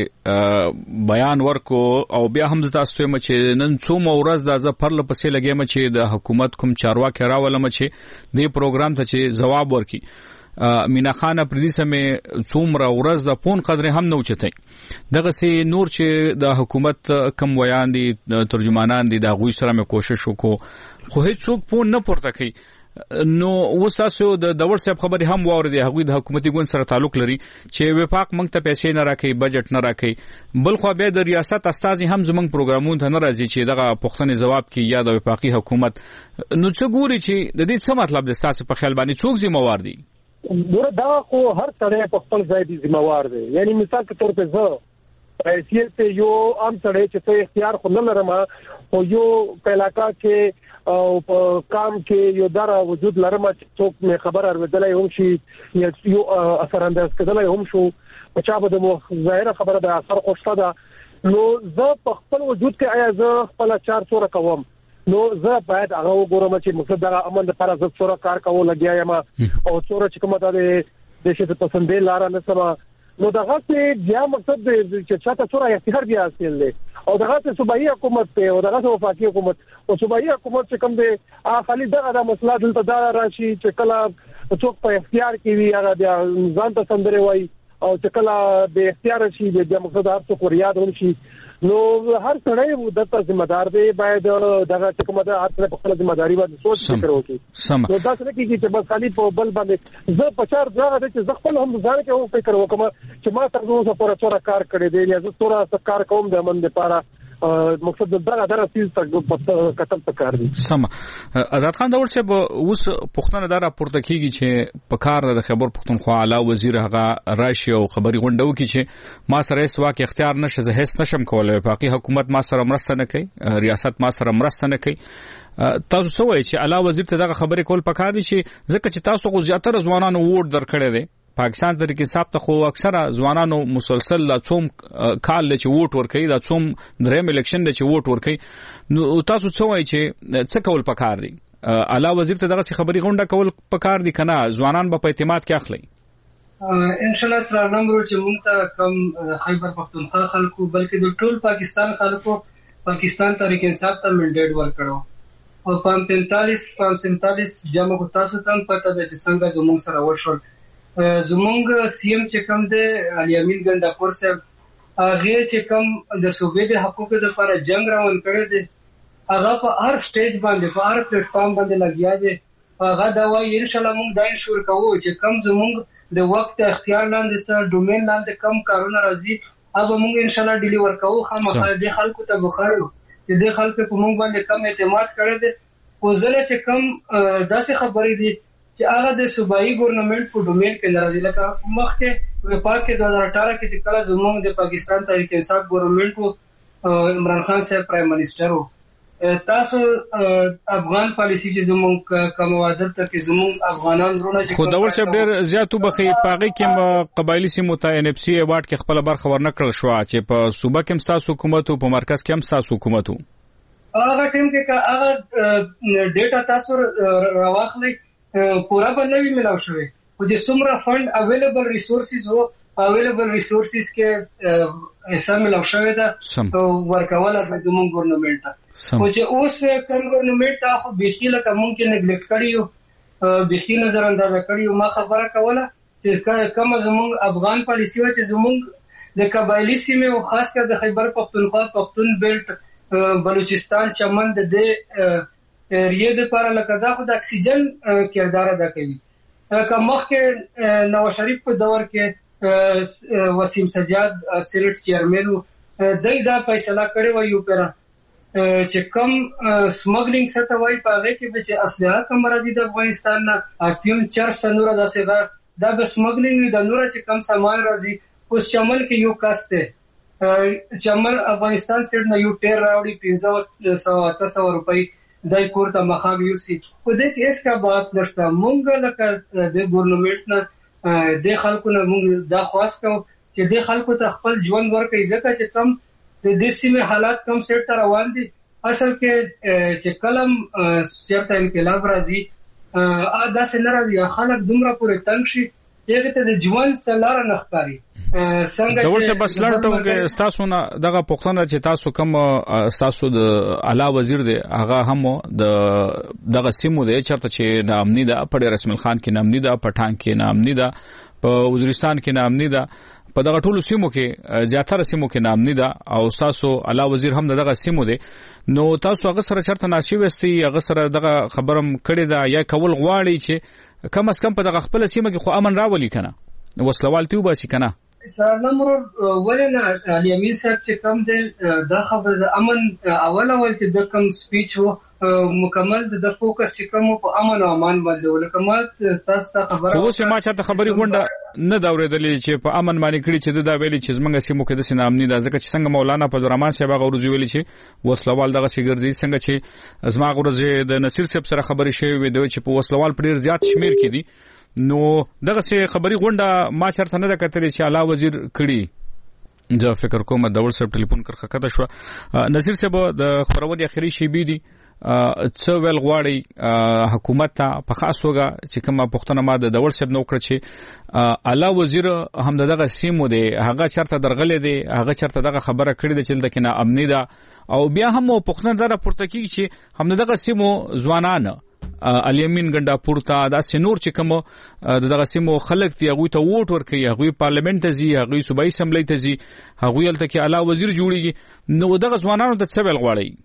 بیان ورکو او بیا هم تاسو ته چې نن څو مورز د ظفر لپسې لګیم چې د حکومت کوم چارواکي راولم چې د پروګرام ته چې جواب ورکي مینا خان پردي سمې څومره ورځ د پون قدر هم نو چتای دغه سي نور چې د حکومت کم ویان دي ترجمانان دي د غوي سره مې کوشش وکړو خو هیڅ څوک پون نه پورته کوي نو وستاسو د دور صاحب خبري هم واردي هغه د حکومتي ګوند سره تعلق لري چې وفاق موږ ته پیسې نه راکړي بجټ نه راکړي بل خو به د ریاست استازي هم زمنګ پروګرامونو ته نه راځي چې دغه پښتني جواب کوي یا د وفاقي حکومت نو څه ګوري چې د دې څه مطلب د تاسو په خیال باندې څوک ذمہوار دي ګوره دا خو هر سړی په خپل ځای دی ذمہوار دی یعنی مثال په تور په زه رئیس ته یو عام سړی چې ته اختیار خو نه لرم او یو په علاقہ کې او په کام کې یو دره وجود لرم چې څوک مې خبر اوریدلای هم شي یو اثر انداز کېدلای هم شو په چا به د ظاهره خبره د اثر خوشته ده نو زه په خپل وجود کې آیا زه خپل 4 څوره کوم نو زه باید هغه وګورم چې مقصد دا امن لپاره زه څوره کار کوم لګیا یم او څوره چې کومه د شته پسندې لار نه سم نو دغه څه بیا مقصد چې چاته څوره اختیار بیا حاصل دی او دغه څه صوبایي حکومت ته او دغه څه وفاقي حکومت او صوبایي حکومت چې کوم دی خالي دغه مسله دلته دا راشي چې کله څوک په اختیار کې وي هغه بیا ځان ته سندره وایي او چې کله به اختیار شي بیا مقصد هر څوک ریاض هم شي نو هر سړی د ذمہ دار دی باید دغه کومه د هر په خپل ذمہ داری باندې سوچ فکر وکړي نو دا څه کیږي چې بس خالي په بل باندې زه په چار ځای د چې خپل هم ځان کې فکر وکم چې ما تر اوسه پورې څوره کار کړی دی یا زه څوره کار کوم د من لپاره مقصد دا درسیز ته کتل پکار دي سم آزاد خان داور صاحب اوس پښتون دا راپورته کیږي چې په کار د خبر پښتونخوا اعلی وزیر هغه راشي او خبري غونډو کې چې ما سره اس واک اختیار نشه زه هیڅ نشم کولای وفاقي حکومت ما سره مرسته نه کوي ریاست ما سره مرسته نه کوي تاسو څه وایي چې اعلی وزیر ته دا خبرې کول پکار دي چې ځکه چې تاسو غو زیاتره ځوانانو ووټ درکړی دی پاکستان تر کې حساب ته خو اکثره ځوانانو مسلسل لا څوم کال چې ووټ ورکړي دا څوم دریم الیکشن چې ووټ ورکړي نو تاسو څه وایي چې څه کول پکار دي اعلی وزیر ته دغه خبري غونډه کول پکار دي کنه ځوانان په اعتماد کې اخلي ان شاء الله سره نمبر چې مونږ ته کم خیبر پختونخوا خلکو بلکې د ټول پاکستان خلکو پاکستان تحریک انصاف ته منډیټ ورکړو او 45 جمع کو تاسو ته پته ده چې څنګه زموږ سره وشول زمونږ سی ام چې کوم دی علي امین ګنداپور صاحب هغه چې کوم د صوبې د حقوقو لپاره جنگ روان کړی دی هغه په هر سټیج باندې په هر پلیټ فارم باندې لګیا دی هغه دا وایي ان شاء الله موږ دا انشور کوو چې کوم زمونږ د وخت اختیار لاندې سره ډومین لاندې کم کارونه راځي هغه موږ ان شاء الله ډیلیور کوو خامخا د خلکو ته بخارو چې د خلکو په موږ باندې کم اعتماد کړی دی خو ځله چې کم داسې خبرې دي چې هغه د صوبایي ګورنمنت په ډومین کې راځي لکه مخکې وفاق کې 2018 کې چې کله زموږ د پاکستان تحریک انصاف ګورنمنت عمران خان صاحب پرایم منسٹر وو تاسو افغان پالیسی چې زموږ کوم وادر ته کې زموږ افغانان ورونه خو دا ورشه ډېر زیاتو بخي پاغي کې قبایلی سیمو ته ان اف سی ایوارډ کې خپل برخه ورنکړل شو چې په صوبه کې تاسو حکومت او په مرکز کې تاسو حکومت هغه ټیم کې هغه ډیټا تاسو راوخلي پورا باندې ملاو شوی او چې څومره فند اویلیبل ریسورسز وو اویلیبل ریسورسز کې حساب ملاو شوی دا ورکواله د زموږ ګورنمنت ته او چې اوس کوم ګورنمنت ته خو بهشیله کوم کې نیګلیکټ کړیو بهشیله نظر انداز کړیو ما خبره کوله چې کوم زموږ افغان پالیسی و چې زموږ د قبایلی سیمه او خاص کر د خیبر پختونخوا پختون بیلټ بلوچستان چمن د ریه د لپاره لکه دا خو د اکسیجن کردار ادا کوي که مخکې نواز شریف په دور کې وسیم سجاد سینټ چیرمن دای دا فیصله کړی و یو پر چې کم سمګلینګ سره وای پاره کې چې اسلحه کم راځي د افغانستان نه اکیوم 400 نور داسې دا د سمګلینګ د نور چې کم سامان راځي اوس چمن کې یو کاسته چمن افغانستان سره نه یو ټیر راوړي 500 روپۍ دای کوړه مخام یو سي خو دې کې اس کا بات نشته مونږ لکه د ګورنمنت نه د خلکو نه موږ دا خواست کوو چې د خلکو ته خپل ژوند ورکړي ځکه چې کم د دې سیمه حالات کم سیټ ته روان دي اصل کې چې کلم سیرته انقلاب راځي دا څنګه راځي خلک دومره پورې تنګ شي چې ته د ژوند سلاره نخکاری څنګه دا ورته بس لړټو تاسو نه دغه پښتنه چې تاسو کوم تاسو د اعلی وزیر دی هغه هم دغه سیمو دی چرته چې نامنی ده په رسمل خان کې نامنی ده پټان کې نامنی ده په وزیرستان کې نامنی ده په دغه ټولو سیمو کې زیاتره سیمو کې نامنی ده او تاسو اعلی وزیر هم دغه سیمو دی نو تاسو هغه سره چرته ناشي وستي هغه سره دغه خبرم کړی دا یا کول غواړي چې کم اس کم په دغه خپل سیمه کې خو امن راولي کنه وسلوال تیوبه سي کنه نمبر ولنا علي امين صاحب چې کوم د دا خبر د امن اوله ول چې د کوم سپیچ وو مکمل د فوکس چې کوم په امن او امان باندې ولکمات تاسو ته خبره خو سم ما چاته خبري غونډه نه دا اورېدلې چې په امن باندې کړی چې دا ویلي چې زمونږ سیمو کې د سینامني د ځکه چې څنګه مولانا فضلرحمان صاحب هغه ورځ ویلي چې وسلوال دغه سیګرځي څنګه چې زما ورځ د نصیر صاحب سره خبري شوی وي د چې په وسلوال پر زیات شمیر کې دي نو دغه سه خبري غونډه ما چرته نه کتلې چې اعلی وزیر کړي زه فکر کوم د ډول سره ټلیفون کړه شو نصیر صاحب د خبرونه اخیری شی بي دي څو ویل غواړي حکومت ته په خاص توګه چې کومه پښتنه ما د ډول سره نو کړ چې اعلی وزیر هم دغه سیمو دی هغه چرته درغلې دی هغه چرته دغه خبره کړې ده چې دغه نه امنی ده او بیا هم پښتنه دره پورته کیږي چې هم دغه سیمو ځوانان الیمین ګندا پورته دا سنور چې کوم دغه سیمو خلک دی هغه ته ووټ ورکړي هغه پارلیمنت ته ځي هغه صوبایي اسمبلی ته ځي هغه الته کې اعلی وزیر جوړیږي نو دغه ځوانانو ته څه ویل غواړي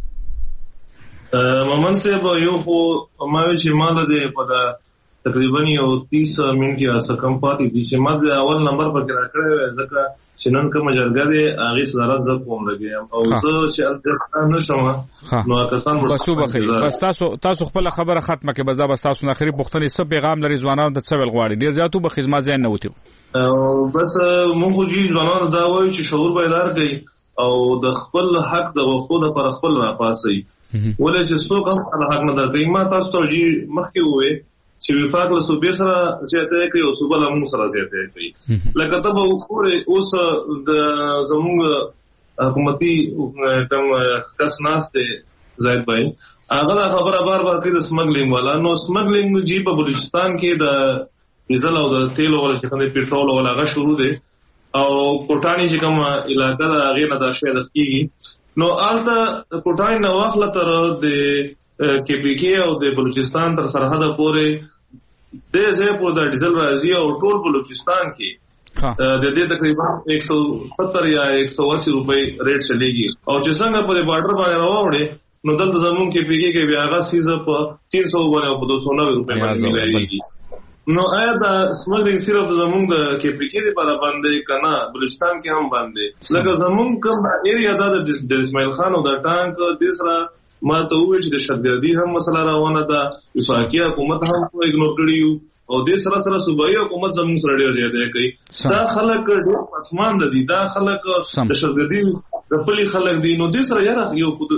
ممن صاحب یو په ما چې مال دې په تقریبا یو 30 منټ یا سکم پاتې دي چې ما د اول نمبر پر کې راکړی ځکه چې نن کوم جرګه دی هغه صدارت ز کوم لګي او زه چې الته نشم نو کسان بسو بخیر بس تاسو خپل خبره ختمه کې بس دا بس تاسو نه اخري پښتني سب پیغام لري ځوانانو ته څه ویل غواړي ډیر زیاتو به خدمت ځای نه وتی بس مونږ چې ځوانانو دا وایي چې شعور بیدار کړي او د خپل حق د غوښتلو لپاره خپل راپاسي ولې چې څوک هم حق نه درکې ما تاسو ته مخکې وې چې وفاق له صوبې سره زیاته کوي او صوبه له موږ سره زیاته کوي لکه ته به وګورې اوس د زموږ حکومتي کوم کس ناشته زاید بھائی هغه خبره بار بار کوي د سمګلینګ والا نو سمګلینګ جی په بلوچستان کې د ډیزل او د تیل او د پټرول او هغه شروع دي او کوټانی چې کوم علاقې د هغه نه د شوی د کیږي نو آلته کوټانی نو واخله تر د کې پی کې او د بلوچستان تر سرحد پورې د زه په د ډیزل راځي او ټول بلوچستان کې د دې تقریبا 170 یا 180 روپۍ ریټ چلیږي او چې څنګه په بارډر باندې راوړي نو دلته زمون کې پی کې بیا هغه سیزه په 300 باندې او په 290 روپۍ باندې ملایږي نو آیا دا سمګلینګ صرف زمون د کې پی کې لپاره باندې کنه بلوچستان کې هم باندې لکه زمون کوم ایریا د اسماعیل خان او د ټانک د سره ما ته وایي چې د شتګردي هم مسله روانه ده وفاقي حکومت هم اګنور کړی او د سره سره صوبایي حکومت زموږ سره ډیر زیاته کوي دا خلک ډیر پسمان دي دا خلک د شتګردي د خپل خلک دي نو د سره یاره یو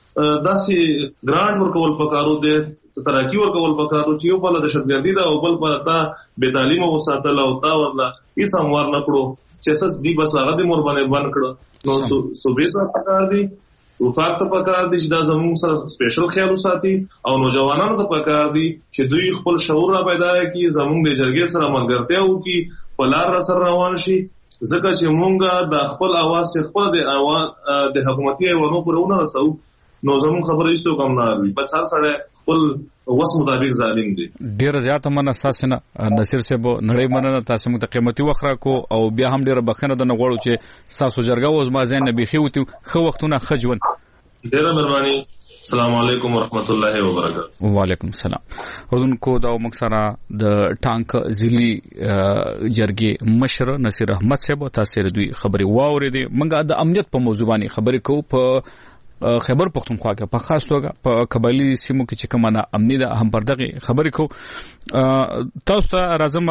داسې ګرانټ ورکول پکارو دي ترقی ورکول پکارو چې یو بل د شتګردي دا او بل پر تا به تعلیم او ساتل او تا ورلا هیڅ اموار نه کړو چې سس دی بس هغه د مور باندې بند کړو نو صوبې ته پکار دي وفاق ته پکار دي چې دا زموږ سره سپیشل خیال وساتي او نوجوانانو ته پکار دي چې دوی خپل شعور را پیدا کړي زموږ د جرګې سره ملګرتیا وکړي په لار را سره روان شي ځکه چې مونږه د خپل اواز چې خپل د حکومتي ایوانو پرونه رسو نو زموږ خبره هیڅ کوم نه وي بس هر سره خپل وس مطابق ظالم دي. ډیر زیات مننه تاسو نه نصیر صاحب نړۍ مننه تاسو موږ ته قیمتي وخت راکو او بیا هم ډیر بخنه د نغوړو چې تاسو جرګه اوس ما زین نبی خو خو وختونه خجون ډیر مهرباني. السلام علیکم ورحمت الله وبرکاته. وعلیکم السلام. ورونکو دا مکسره د ټانک ځلی جرګې مشر نصیر احمد صاحب تاسو دوی خبري واورېدې منګه د امنیت په موضوع باندې خبرې کو په خیبر پختونخوا کې په خاص توګه په قبایلی سیمو کې چې کومه امنی ده هم پر دغه خبرې کو تاسو ته راځم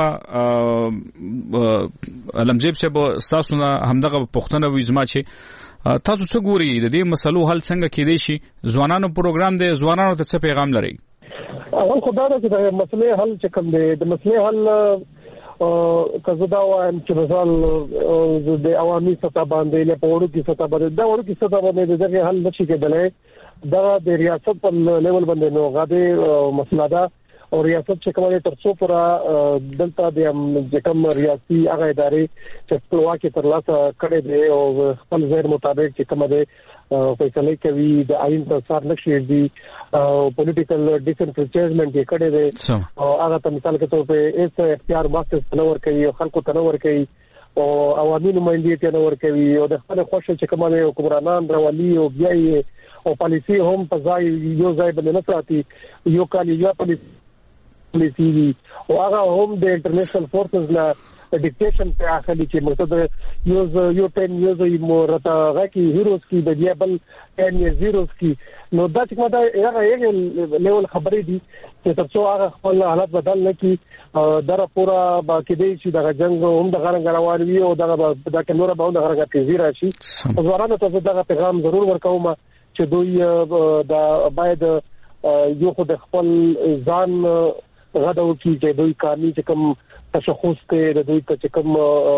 علمجیب صاحب تاسو نه همدغه پښتنه ویزما چې تاسو څه ګوري د دې مسلو حل څنګه کېدای شي ځوانانو پروګرام دی ځوانانو ته څه پیغام لري؟ اول خدای دې د مسلې حل چې کوم دی د مسلې حل کزدا وایم چې مثال د عوامي سطح باندې له پوره کې سطح باندې دا ورو کې سطح باندې دغه حل نشي کېدلای دا د ریاست په لیول باندې نو غاډه مسله ده او ریاست چې کومه تر څو پر دلته د کوم ریاسي هغه ادارې چې خپلواکي تر لاسه کړې دي او خپل ځای مطابق چې کومه ده فیصله کوي د آئین تر سر نشي دي او پولیټیکل ډیسنفرنچایزمنت یې کړی دی او هغه ته مثال کې ته په ایس اختیار ماستر تنور کوي او خلکو تنور کوي او عوامي نمائندګي تنور کوي او د خپل خوشل چې کومه حکمرانان راولي او بیا او پالیسي هم په ځای یو ځای باندې نه ساتي یو کال یا پالیسي او هغه هم د انټرنیشنل فورسز لا ډیکټیشن په اخلي چې مطلب یو 10 یو مرته غاکی هیروز کی د دیبل 10 زیروز کی نو دا چې ما دا هغه لیول خبرې دي چې تاسو هغه خپل حالت بدل نه کی دا پورا باقی دی چې د جنگ هم د غرنګ روان وي او دا کنور به د غرنګ تیزی راشي ځوانانو ته دا پیغام ضرور ورکوم چې دوی دا باید یو خو د خپل ځان غاډو کې چې دوی کارني چې کوم تشخص کې د دوی ته کوم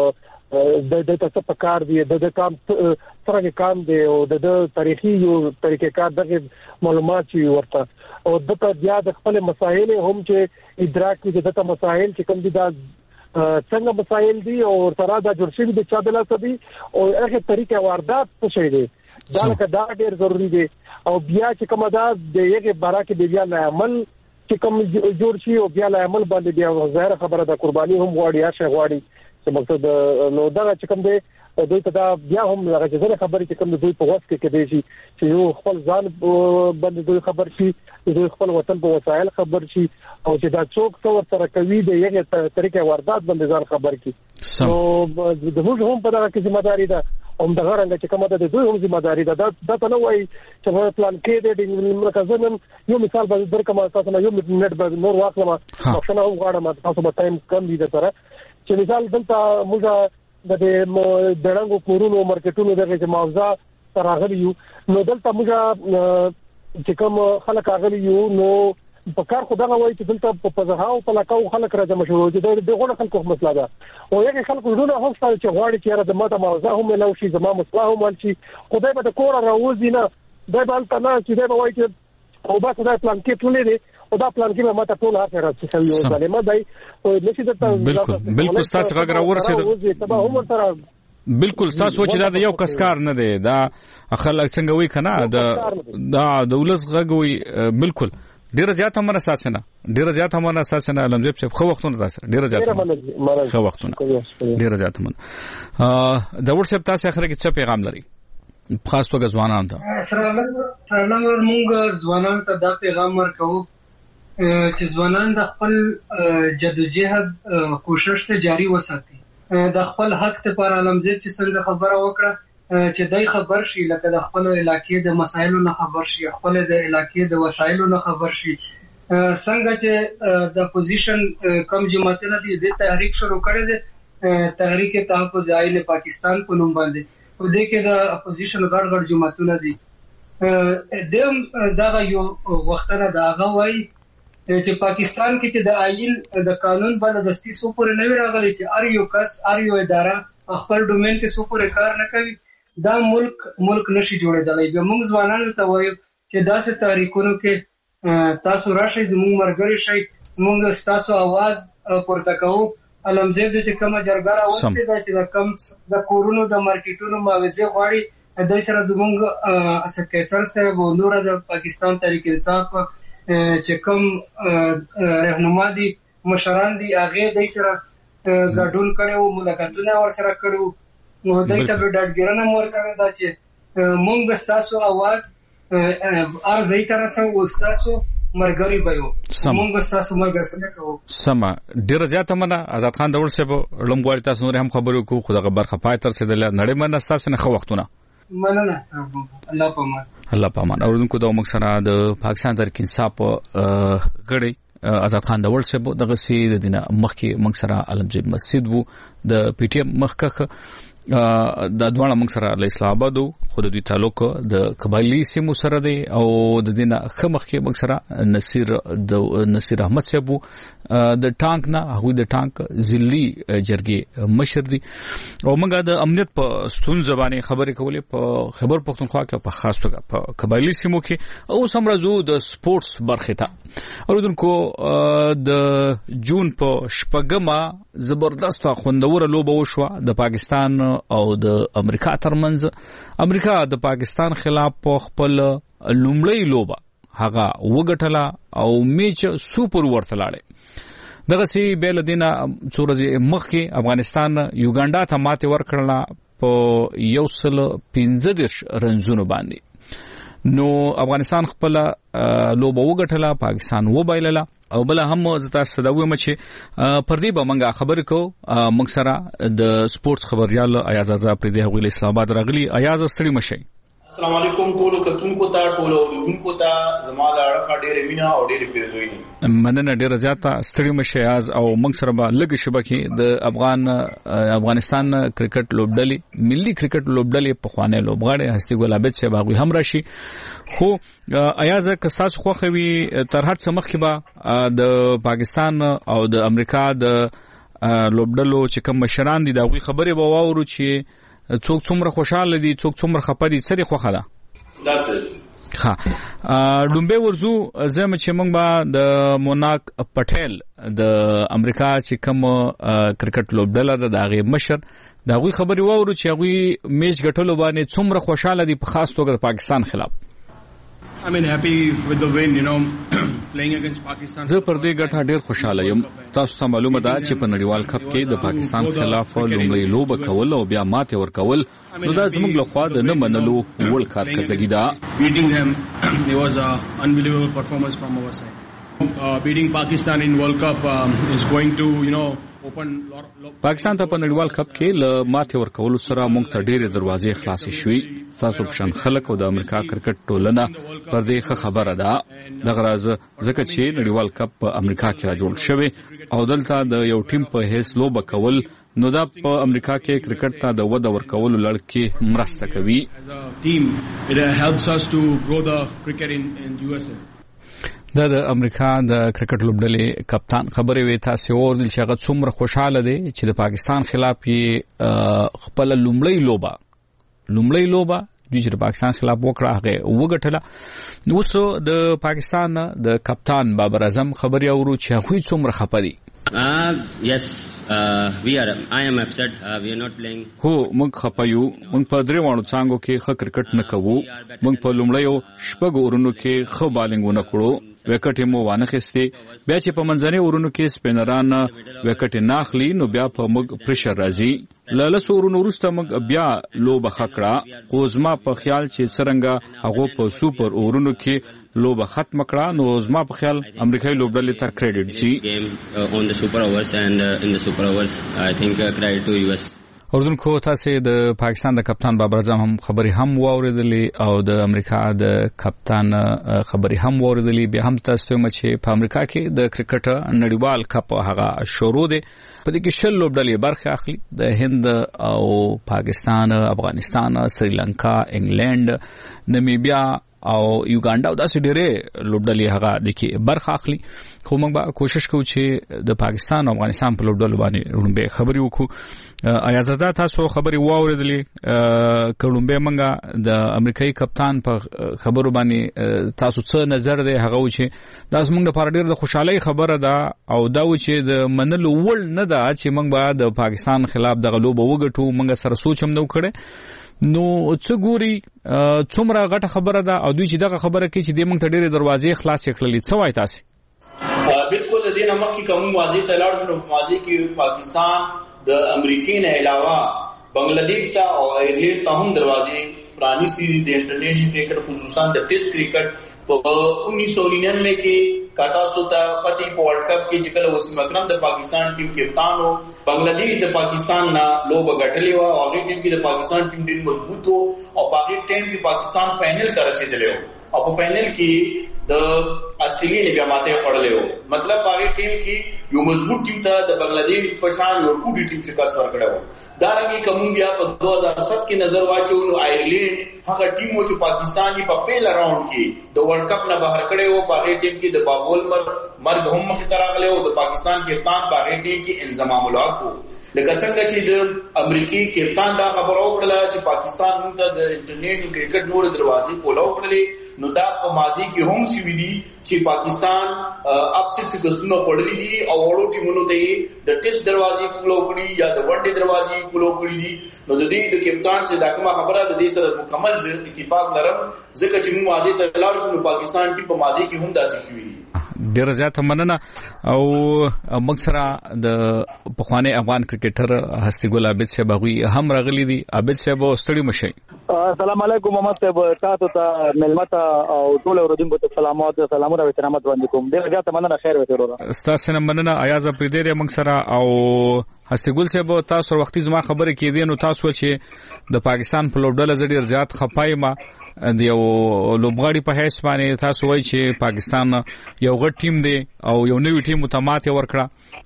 د تاسو په کار دی د کام څنګه کام دی او د تاریخي یو طریقې کار دغه معلومات چې ورته او د بیا د خپل مسایل هم چې ادراک کې د مسایل چې کوم دي دا څنګه مسایل دي او تر دا جوړ شوی د چا بلا سبي او هغه طریقې واردات څه شي دي دا ډېر ضروری دي او بیا چې کومه دا د یوه بارا کې بیا نه عمل چې کوم جوړ شي او بیا له عمل باندې بیا ظاهر خبره د قرباني هم غواړي یا شي غواړي چې مقصد نو دا چې کوم دی دوی ته دا بیا هم هغه ځله خبرې چې کوم دوی په واسه کې کېدې شي چې یو خپل ځان باندې دوی خبر شي دوی خپل وطن په وسایل خبر شي او چې دا څوک څو سره کوي د یوه طریقې واردات باندې ځان خبر کی نو د موږ هم په دا کې ځمېداري ده هم د غرنګ چې کومه د دوی هم ځمېداري ده دا ته نو وایي چې پلان کې د مرکزونو یو مثال به درکمه تاسو نه یو منټ به نور واخلم option هم غواړم تاسو به ټایم کم دي سره چې مثال دلته موږ د دړنګو کورونو مارکیټونو دغه معاوضه تراغلی یو نو دلته موږ چې کوم خلک راغلي یو نو په کار خدای وایي چې دلته په ځهاو په لکاو خلک راځي مشهور دي دغه خلکو مسله ده او یو خلکو ډونه هم ستاسو چې غواړي چې د ماته معاوضه هم له شي زما مسله هم ولشي خدای به د کور راوځي نه دا به تل نه چې دا وایي چې او با خدای پلان کې ټولې دي او دا پلان کې ماته ټول هڅه راځي چې یو ظالم دی او نشي د بالکل تاسو غږ راورسېد بالکل تاسو چې دا یو کسکار نه دی دا خلک څنګه وای کنه دا دولت غږوي بالکل ډیر زیات هم اساسنه علمجیب صاحب خو وختونه تاسو ډیر زیات خو وختونه ډیر زیات هم دا ورسېب تاسو اخر کې څه پیغام لري خاص توګه ځوانانو ته سره موږ ځوانانو ته دا پیغام ورکوو چې ځوانان د خپل جدوجہد کوشش ته جاری وساتي د خپل حق لپاره علمزید چې څنګه خبره وکړه چې دای خبر شي لکه د خپل علاقې د مسایلو نه خبر شي خپل د علاقې د وسایلو نه خبر شي څنګه چې د اپوزیشن کم جماعتونه دي د تحریک شروع کړي دي تحریک تحفظ آئین پاکستان په نوم باندې او د کې د اپوزیشن غړ جماعتونه دي دا یو وختره دا غوي چې پاکستان کې چې د آئین د قانون باندې د سیسو پورې نه راغلي چې ار یو کس ار یو اداره خپل ډومین کې سو پورې کار نه کوي دا ملک نشي جوړېدلی. به موږ ځوانانو ته وایو چې داسې تاریخونو کې تاسو راشئ زموږ مرګري شئ موږ تاسو आवाज پورته کوو. علمزید چې کومه جرګه راوستې ده چې د کم د کورونو د مارکیټونو معاوضه غواړي د سره زموږ اسکیسر صاحب او نور د پاکستان تحریک انصاف چې کوم رهنما دي مشران دي هغه د سره ګډون کړو ملاقاتونه ور سره کړو نو دای ته ډاډګرنه مور کړو دا چې موږ تاسو आवाज ارزای تر سره وستاسو مرګري بيو موږ تاسو مرګري کوو. سما ډیر زیاته منه آزاد خان دول صاحب لمغوړی تاسو نور هم خبرو کو خو دغه برخه پای تر سره نړۍ منه تاسو نه خو وختونه مننه الله پامان اوردونکو د مکسره د پاکستان تحریک انصاف غړي آزاد خان دول صاحب دغه سي د دینه مخکې مکسره علمزید مسجد وو د پی ټی ایم مخکخه د دوه مکسره له اسلام آباد خو د دوی تعلق د قبایلی سیمو سره دی او د دینه خمخ کې مکسره نصیر احمد صاحب د ټانک نه هغه د ټانک ضلعي جرګې مشر دی او موږ د امنیت په ستون زبانه خبرې کولې په خبر پښتونخوا کې په خاص توګه په قبایلی سیمو کې او سمرزو د سپورتس برخه ته اوردونکو د جون په شپږمه زبردست خوندور لوبه وشوه د پاکستان او د امریکا ترمنځ. امریکا د پاکستان خلاف په خپل لومړی لوبه هغه وګټله او میچ سوپر ورته لاړې. دغه سی بیل دینه څورځي مخکې افغانستان یوګانډا ته ماته ورکړله په 115 رنزونو باندې. نو افغانستان خپل لوبه وګټله پاکستان وبایلله او بل هم زتا صداوي مچ پردی به منګه خبر کو موږ سره د سپورتس خبريال ایاز ازا پر دی هغوی اسلام آباد راغلی. ایاز ستړي مشي. السلام علیکم ټول کتونکو ته ټول اورونکو ته زماده اړه ډېر مینا او ډېر پیژوي مننه ډېر زیاته ستړي مشي ایاز او موږ سره به لګ شبکه د افغانستان کرکټ لوبډلې ملي کرکټ لوبډلې په خوانه لوبغاړي هستي ګل عابد صاحب هغه هم راشي. خو ایاز که تاسو خو خوي تر هر څه مخکې به د پاکستان او د امریکا د لوبډلو چې کوم مشران دي دا غوي خبره به واورو چې څوک څومره خوشاله دي څوک څومره خپه دي سری خوخه ده داسې ها ډومبه ورزو زم چې موږ به د موناک پټیل د امریکا چې کوم کرکټ لوبډله ده د هغه مشر دا غوي خبره واورو چې هغه میچ ګټلو باندې څومره خوشاله دي په خاص توګه د پاکستان خلاف. I mean happy with the win, you know, playing against Pakistan. زه پر دې ګټه ډېر خوشاله یم. تاسو ته معلومه ده چې په نړیوال کپ کې د پاکستان خلاف لومړی لوبه کول او بیا ماته ورکول نو دا زموږ له خوا د نه منلو وړ کارکړدګي ده. Beating them it was an unbelievable performance from our side. Beating Pakistan in World Cup is going to, you know, پاکستان ته په نړیوال کپ کې له ماته ورکول سره موږ ته ډېرې دروازې خلاصې شوې. تاسو په شان خلک او د امریکا کرکټ ټولنه پر دې خبره ده. دغه راز ځکه چې نړیوال کپ په امریکا کې راجوړ شوی او دلته د یو ټیم په هیڅ لوبه کول نو دا په امریکا کې کرکټ ته د وده ورکول لړ کې مرسته کوي. Team it helps us to grow the cricket in USA. د امریکا د کرکټ لوبډلې کپتان خبرې وې تاسو اوردل چې هغه څومره خوشاله دي چې د پاکستان خلاف یې خپل لومړی لوبه د پاکستان خلاف وکړه هغه وګټله. نو وسو د پاکستان د کپتان بابر اعظم خبرې اورو چې هغه څومره خپه دي. Yes, I am upset. We are not playing. هو موږ خپایو موږ په درې وانو څنګه کې ښه کرکټ نه کوو. موږ په لومړیو شپږ اورونو کې ښه بالینګ ونه کړو. وکټ مو وانه خستي بیا چې په منځنۍ اورونو کې سپینران وکټ ناخلی نو بیا په موږ پریشر راځي. لاله سورونو وروسته موږ بیا لوبه خکړه خو زما په خیال چې څنګه هغه په سوپر اورونو کې لوبه ختم کړه نو زما په خیال امریکایي لوبډلې ته کریډټ شي. On the super overs and in the super overs I think credit to US. اردوونکو تاسو د پاکستان د کپتان بابر اعظم هم خبري هم واوریدلې او د امریکا د کپتان خبري هم واوریدلې به هم تاسو چې په امریکا کې د کرکټ نړیوال کپ هغه شروع دی په دې کې شل لوبډلې برخه اخلي د هند او پاکستان افغانستان سریلانکا انګلند نمیبیا او یوګاندا او داسې ډېرې لوبډلې هغه د کې برخه اخلي خو موږ به کوشش کوو چې د پاکستان او افغانستان په لوبډلو باندې رومبه خبري وکړو آیا زړه تاسو خبري واوریدلې کړمبه منګه د امریکایي کپتان په خبرو باندې تاسو څه نظر دی هغه و چې دا زموږ لپاره ډېر د خوشحالي خبره ده او دا و چې د منلو وړ نه ده چې موږ به د پاکستان خلاف د غلوب وګټو موږ سره سوچ هم نو کړي نو څه ګوري څومره غټه خبره ده او دوی چې دغه خبره کوي چې د موږ ته ډېرې دروازې خلاص کړلې څه وایي تاسو بالکل د دې نمک کی کوم واضح تلاړ شنو واضح کی پاکستان د امریکای نه علاوه بنگلاديش ته او ایرلینډ ته هم دروازې پرانیستي دي د انټرنیشنل کرکټ خصوصا د ټیسټ کرکټ په 1999 کې کاتاسو ته پتی په ورلد کپ کې چې کله وسیم اکرم د پاکستان ټیم کپتان او بنگلاديش د پاکستان نه لوب غټلی و او هغه ټیم کې د پاکستان ټیم ډیر مضبوط و او په هغه ټیم کې پاکستان فائنل ته رسیدلی و او په فائنل کې د استرالیا نه بیا ماته پړلې و مطلب هغه ټیم کې یو مضبوط ټیم ته د بنگلاديش په شان یو کوټی ټیم څخه کار کړو دا رنګي کوم بیا په 2007 کې نظر واچو نو ایرلینډ هغه ټیم چې پاکستان په پیل راوند کې د ورلد کپ نه بهر کړي وو په هغه ټیم کې د بابول مرګ هم مخ ته راغلی او د پاکستان کپتان په هغه ټیم کې انضمام الله کو لکه څنګه چې د امریکای کپتان دا خبرو کړله چې پاکستان ته د انټرنیشنل کرکټ نور دروازې کولاو کړلې نو دا په ماضي کې هم شوې دي چې پاکستان اپسټ سګسنو پړلې دي او وړو ټیمونو ته د ټیسټ دروازې کولاو کړې یا د ونډې دروازې کولاو کړې دي نو د دې د کپتان چې دا کومه خبره د دې سره مکمل اتفاق لرم ځکه چې موږ ماضي ته لاړ شو پاکستان ټیم په ماضي کې هم داسې شوې دي ډیر زیات مننه او موږ سره د پخوانی افغان کرکټر هستی ګل عابد صاحب غوي هم راغلي دي عابد صاحب ستړي مشي السلام علیکم محمد صاحب تاسو ته ملمت او ټول اوردونکو ته سلامات او احترامات وړاندې کوم ډیر زیات مننه خیر وته ورو تاسو نه مننه ایاز پریدې موږ سره او هستی ګل صاحب تاسو وختي زما خبره کې دي نو تاسو چې د پاکستان په لوبډله زړه زیات خپای ما د یو لوبغاړي په حیث باندې تاسو وایي چې پاکستان یو غټ ټیم دی او یو نوې ټیم متمات ورکړه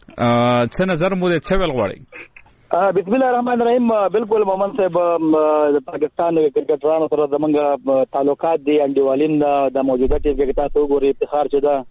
څه نظر مو دې څه ویل غواړي بسم الله الرحمن الرحیم بالکل مومن صاحب د پاکستان کرکټرانو سره زمونږ تعلقات دي انډیوالین د موجوده ټیم کې تاسو ګوري افتخار چې دا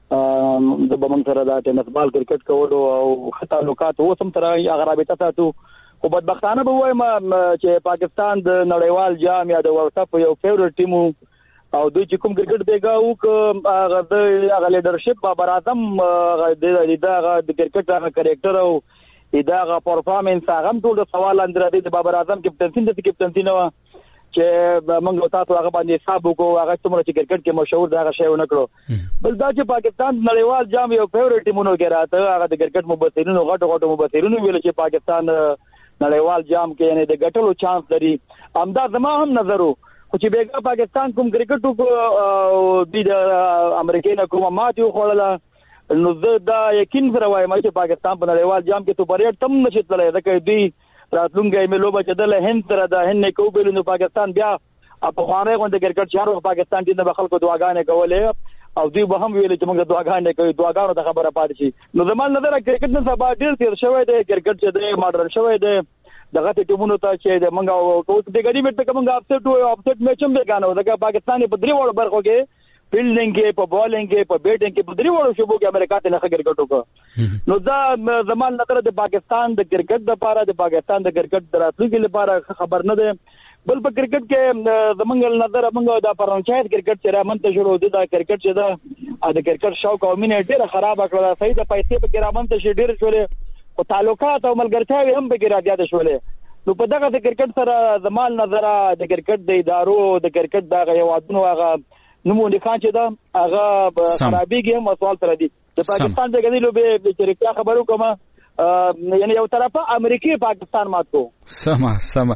د بمن سره د ټینس بال کرکټ کولو او تعلقات اوسم سره هغه رابطه ساتو خو بدبختانه به وایم چې پاکستان د نړیوال جام یا د ورلد کپ یو فیورټ ټیم او دوی چې کوم کرکټ بیګاو هغه د لیډرشپ بابر اعظم د کرکټ هغه کریکټر او دا پرفارمنس هغه ټول د سوال اندر دی د بابر اعظم کپټنسی نو چې موږ تاسو هغه باندې حساب وکړو هغه څومره چې کرکټ کې مشهور دا شی ونه کړو بل دا چې پاکستان نړیوال جام یو فیورټ ټیمونو کې راته هغه د کرکټ مبصرینو غټو مبصرینو ویل چې پاکستان نړیوال جام کې یعنی د ګټلو چانس لري همدا زما هم نظرو خو چې بیګا پاکستان کوم کرکټ کو د امریکای نه کومه ماتې خوړله نو زه دا یقین سره وایم چې پاکستان په نړیوال جام کې تو بریټ تم نشي تللی ځکه دوی راتلونکي ملوبه چې د هند سره د هند نه کوبل نو پاکستان بیا په خوانه غونډه کرکټ چارو پاکستان ټیم د خلکو دعاګانې کولې او دوی به هم ویل چې موږ دعاګانې کوي دعاګانو د خبره پاتې شي نو زموږ نظر کرکټ نه سبا ډیر تیر شوی دی کرکټ چې د ماډرن شوی دی دغه ټیمونو ته چې موږ او د غړي مټ ته موږ اپسټ میچ هم وکړو ځکه پاکستان په درې وړ برخو کې فیلډینګ کې په بالینګ کې په بیټینګ کې په درې وړو شوبو کې امریکا ته نه کرکټ وکړو نو دا زموږ نظر د پاکستان د کرکټ لپاره د پاکستان د کرکټ دراتلو لپاره خبر نه ده بل په کرکټ کې زموږ نظر موږ د فرانچایز کرکټ چې رامنته شروع دي دا کرکټ چې دا د کرکټ شوق او مینه ډیره خراب کړه صحیح د پیسې په کې رامنته شي ډیر شولې او تعلقات او ملګرتیاوي هم په کې راځي شولې نو په دغه د کرکټ سره زموږ نظر د کرکټ د ادارو د کرکټ د یوادونو هغه نمونه کان چې دا هغه خرابېږي هم سوال تر دي د پاکستان د غنیلو به چې خبرو کومه یعنی یو طرفه امریکای پاکستان ماتو سما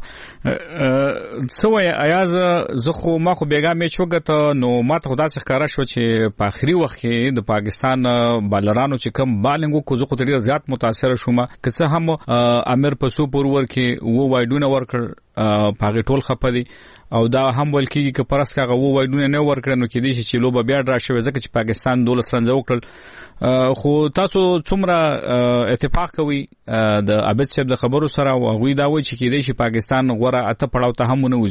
سوې ایاز زه خو ما خو بیګا میچ وګټ نو ماته خدا څخه ښکارا شو چې په اخري وخت کې د پاکستان بالرانو چې کم بالنګ کو زه خو ډیر زیات متاثر شوم که څه هم امیر په سوپر ور کې وو وایډونه ورکړ پاګه ټول خپدي او دا هم ولکې چې پرس کاغه وو وایډونه نه ورکړ نو کې دي چې لوبه بیا راشي ځکه چې پاکستان 12 رنځ وکړل خو تاسو څومره اتفاق کوي د عابد صاحب د خبرو سره او غوي دا وایي چې کې دي چې پاکستان غوړه اته پړاو ته هم نه وځي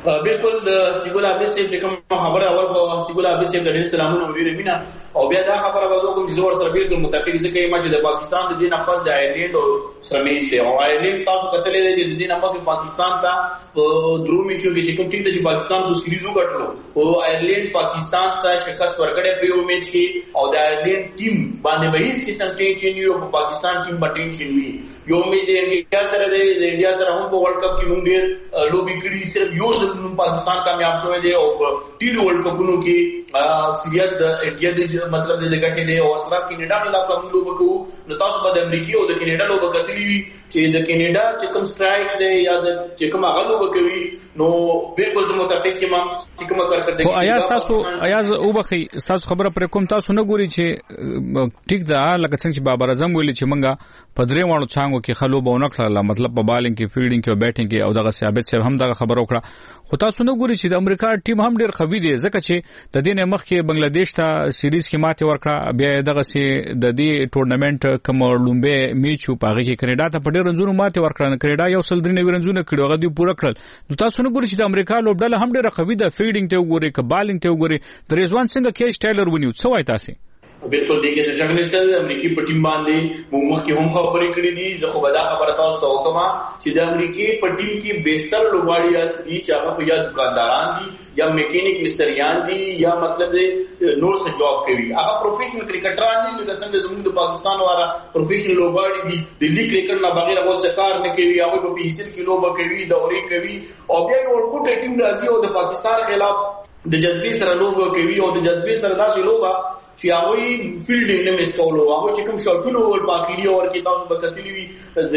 بالکل د سیګول عابد صاحب کوم خبره اول په سیګول عابد صاحب د اسلامونو ډیره مینا او بیا دا خبره وځو کوم چې زور سره بیرته متفق ځکه ما چې د پاکستان د دین اپاس د آیرلند او سرمیش او آیرلند تاسو کتلې چې د دین اپاس پاکستان ته درومي چې کوم ټیم د پاکستان د سیریزو غټلو او آیرلند پاکستان ته شکست ورکړې په یو میچ کې او د آیرلند ټیم باندې به هیڅ قسم ټینشن یو په پاکستان ټیم باندې ټینشن وي یو میچ د انډیا سره د انډیا سره هم په ورلد کپ کې موږ ډېر لوبي کړي صرف یو ځل پاکستان کامیاب شوی دی او ټیر ورلد کپونو کې اکثریت د انډیا د مطلب د ګټې دی او اصلا کینیډا خلاف کوم لوب کوو نو تاسو به د امریکا او د کینیډا لوب کتلی وي چې د کینیډا چې کوم سټرایک دی یا د چې کوم هغه لوب کوي نو بالکل زه متفق یم چې کومه کارکړه او آیا او بخي تاسو خبره پر کوم تاسو نه ګوري چې ټیک دا لکه څنګه چې بابر اعظم ویل چې منګه په درې وانو څنګه کې خلو بونه کړل مطلب په بالینګ کې فیلډینګ کې او بیټینګ کې او دغه ثابت صاحب هم دغه خبر وکړه خو تاسو نه ګوري چې د امریکا ټیم هم ډیر قوي دی ځکه چې د دې مخ کې بنگلاديش ته سیریز کې ماته ورکړه بیا دغه سي د دې ټورنمنت کوم لومبه میچ په هغه کې کینیډا ته په ډیر رنزونو ماته ورکړه کینیډا یو سل درې نوي رنزونه کړو هغه دی پوره کړل نو تاسو نه ګوري چې د امریکا لوبډله هم ډیر قوي ده فیلډینګ ته وګوري ک بالینګ ته وګوري د رضوان څنګه کیش ټایلر ونیو څه وای تاسو بالکل دیګه چې څنګه نشته امریکای په ټیم باندې موږ مخکې هم خبرې کړې دي زه خو به دا خبره تاسو ته وکم چې د امریکای په ټیم کې بیشتر لوبغاړي اصلي چې هغه په یا دکانداران دي یا میکینیک مستریان دي یا مطلب نور څه جاب کوي هغه پروفیشنل کرکټران دي لکه څنګه زموږ د پاکستان واره پروفیشنل لوبغاړي دي د لیګ کرکټ نه بغیر هغه څه کار نه کوي هغه په پیسل کې لوبه کوي دوري کوي او بیا یو ورکوټ ټیم راځي او د پاکستان خلاف د جذبې سره لوبه کوي او د جذبې سره داسې لوبه چې هغه فیلډینګ نه مستولو هغه چې کوم شاټونه ول باقی اور کې تاسو به کتلی وي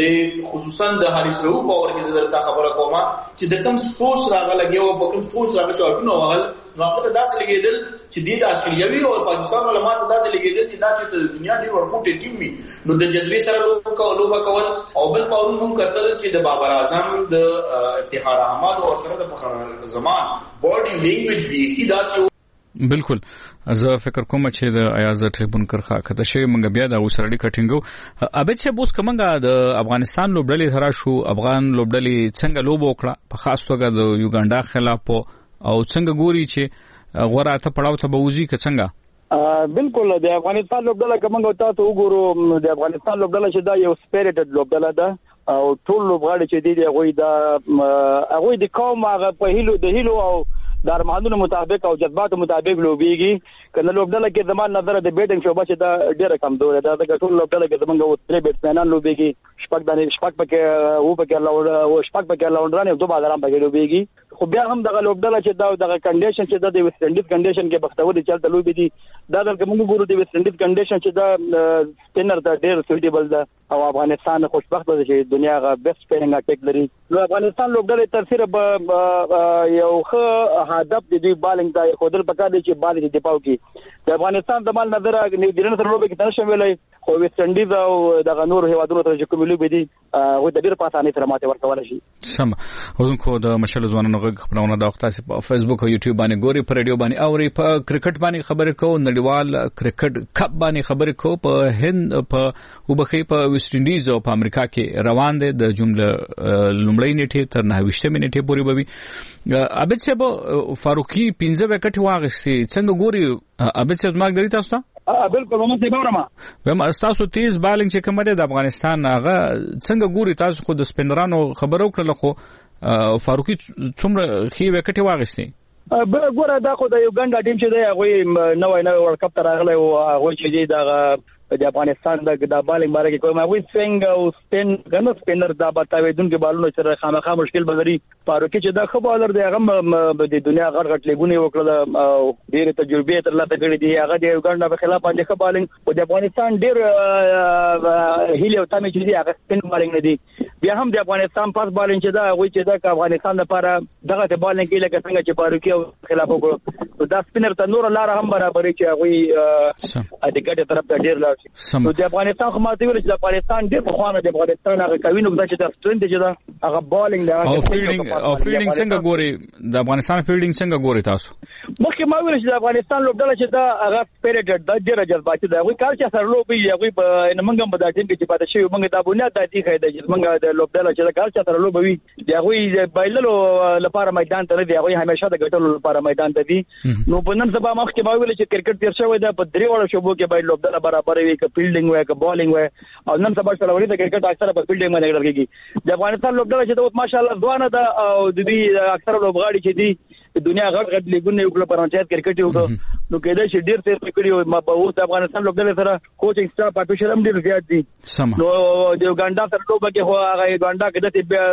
د خصوصا د حارث رؤوف اور کې زړه خبره کوم چې د کوم سپورټس راغلګي او په کوم سپورټس راغلي شاټونه وغل نو هغه داسې لګیدل چې د استرالیوي او پاکستان علماء داسې لګیدل چې دا چې د دنیا ډېر ورکوټ ټیم وي نو د جذبې سره لوبه کول او بل پاون هم کتل چې د بابر اعظم د افتخار احمد او سره د فخر زمان باډي لینګویج دی داسې بالکل زه فکر کوم چې د ایاز ټریبون کرخه کته شی منګ بیا د وسرړی کټینګو ابد چې بوس کومنګ د افغانستان لوبډلې ترا شو افغان لوبډلې څنګه لوب وکړه په خاص توګه د یوګانډا خلاف او څنګه ګوري چې غوړه ته پړاو ته بوزي که څنګه بالکل د افغانستان لوبډله کومنګ تاسو وګورو د افغانستان لوبډله چې دا یو سپیریټډ لوبډله ده او ټول لوبغاړي چې دي هغه د قوم هغه په هیلو او د ارمانونو مطابق او جذباتو مطابق لوبيږي کنه لوبډله کې زمون نظر د بیټینګ شوبه چې دا ډیره کمزور ده د ټول لوبډله کې زمونږ و ترې بیټسمنان لوبيږي شپږ پکې و پکې لاونډران یو دوه بازارام پکې لوبيږي خو بیا هم دغه لوبډله چې دا دغه کنډیشن چې د ویسټ انډیز کنډیشن کې بختوري چلته لوبي دي دا د کوم ګورو د ویسټ انډیز کنډیشن چې دا سپینر دا ډیر سوټیبل ده او افغانستان خوشبخت ده چې دنیا غا بیسټ سپینینګ اټیک لري نو افغانستان لوبډله تر سره یو ښه هدف د دوی بالینګ دا خودل پکا دي چې بالینګ دفاع کوي د افغانستان د مال نظر نیوزیلند سره لوبي کې تنه شاملې خو ویسټ انډیز او دغه نور هیوادونو ته چې کوم لوبي دي هغه د ډیر په اسانۍ سره ماته ورکول شي سم ورونکو د مشل ځوانانو غږ خبرونه د وخت په فیسبوک او یوټیوب باندې ګوري په رادیو باندې او په کرکټ باندې خبرې کو نړیوال کرکټ کپ باندې خبرې کو په هند په وبخي په ویسټ انډیز او په امریکا کې روان دي د جمله لومړی نیټه تر 9 نیټه پورې بوي ابد صاحب فاروقي 15 وکټ واغستي څنګه ګوري ابد صاحب ماګ دري تاسو ته بالکل موږ ته ګورم ویم تاسو تیز بالینګ چې کوم د افغانستان هغه څنګه ګوري تاسو خو د سپینرانو خبرو کړل خو فاروقي څومره خي وکټ واغستي ګوره دا خو د یوګانډا ټیم چې دی هغه نوې ورلد کپ ته راغلی او هغه چې دی د افغانستان د بالینګ باره کې کوم هغه سوینګ او سپین غنو سپینر دا بتاویدونکو بالونو سره خامخا مشکل بدري فاروقي چې دا خو بالر دی هغه د دنیا غړغټ لګونی وکړه او ډېر تجربه ترلاسه کړې دي هغه د یوګانډا په خلاف باندې ښه بالینګ او د افغانستان ډېر هیله او تمه چې دی هغه سپین بالینګ نه دی بیا هم د افغانستان پاس بالینګ چې دا هغه چې دا افغانستان لپاره دغه بالینګ کې لکه څنګه چې فاروقي خلاف وکړو دا سپینر ته نور لار هم برابرې چې هغه د ګټه طرف ته ډیر لاړ شي نو د افغانستان خو ماته ویل چې د افغانستان ډیر په خوانه د افغانستان هغه کوي نو چې د سټرنګ چې دا هغه بالینګ دا او فیلډینګ څنګه ګوري د افغانستان فیلډینګ څنګه ګوري تاسو مخکې ما ویل چې د افغانستان لوبډله چې دا هغه سپیریټډ د ډیر جذباتي دا وي کار چې سره لوبي هغه په منګم په دا ټیم کې چې پاتې شي موږ دا بنیاد د دې خیدا چې موږ د لوبډله چې دا کار چې سره لوبي دی هغه بایللو لپاره میدان ته دی هغه همیشه د ګټلو لپاره میدان ته دی نو په نن سبا مخکې ما ویل چې کرکټ تیر شوی دا په درې وړو شوبو کې باید لوبډله برابر وي ک فیلډینګ وي ک بالینګ وي او نن سبا سره ورته کرکټ اکثره په فیلډینګ باندې ګټل کیږي د افغانستان لوبډله چې دا ماشاءالله ځوانه ده او د دې اکثره لوبغاړي چې دي د دنیا غټ لیګونه یو کله پرانچایز کرکټ یو نو کېدای شي ډیر څه پکړي ما په اوس افغانستان لوبډله سره کوچینګ سټاف پاتوشل هم ډیر زیات دي نو د یوګانډا سره لوبه کې هو هغه یوګانډا کې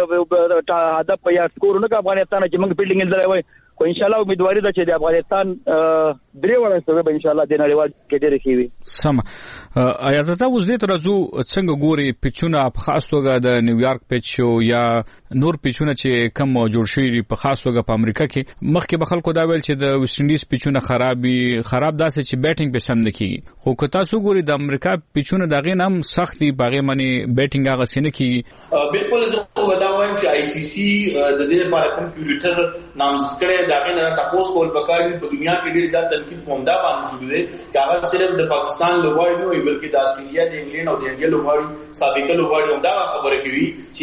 د هدف یا سکور نه افغانستان چې موږ فیلډینګ لري وای خو ان شاء الله امیدواري ده چې د افغانستان درې وړه سره به ان شاء الله د نړیوال کې ډېر شي وي سم ایا زته اوس دې ترځو څنګه ګوري پیچونه په خاص توګه د نیویارک پیچ یا نور پیچونه چې کم جوړ شوی په خاص توګه په امریکا کې مخکې به خلکو دا ویل چې د ویسټ انډیز پیچونه خراب داسې چې بیټینګ په سم نه کیږي خو که تاسو ګوري د امریکا پیچونه دغه نام سختي باغې منی بیټینګ هغه سینه کیږي بالکل زه وداوم چې آی سی سی د دې لپاره کمپیوټر نامزد داغه نه تاسو کول پکاري په دنیا کې ډیر ځات تنقید کومدا باندې شروع دي چې هغه صرف د پاکستان لوبغاړي نه وي بلکې د استرالیا د انګلند او د انګلیس لوبغاړي سابقه لوبغاړي هم دا خبره کوي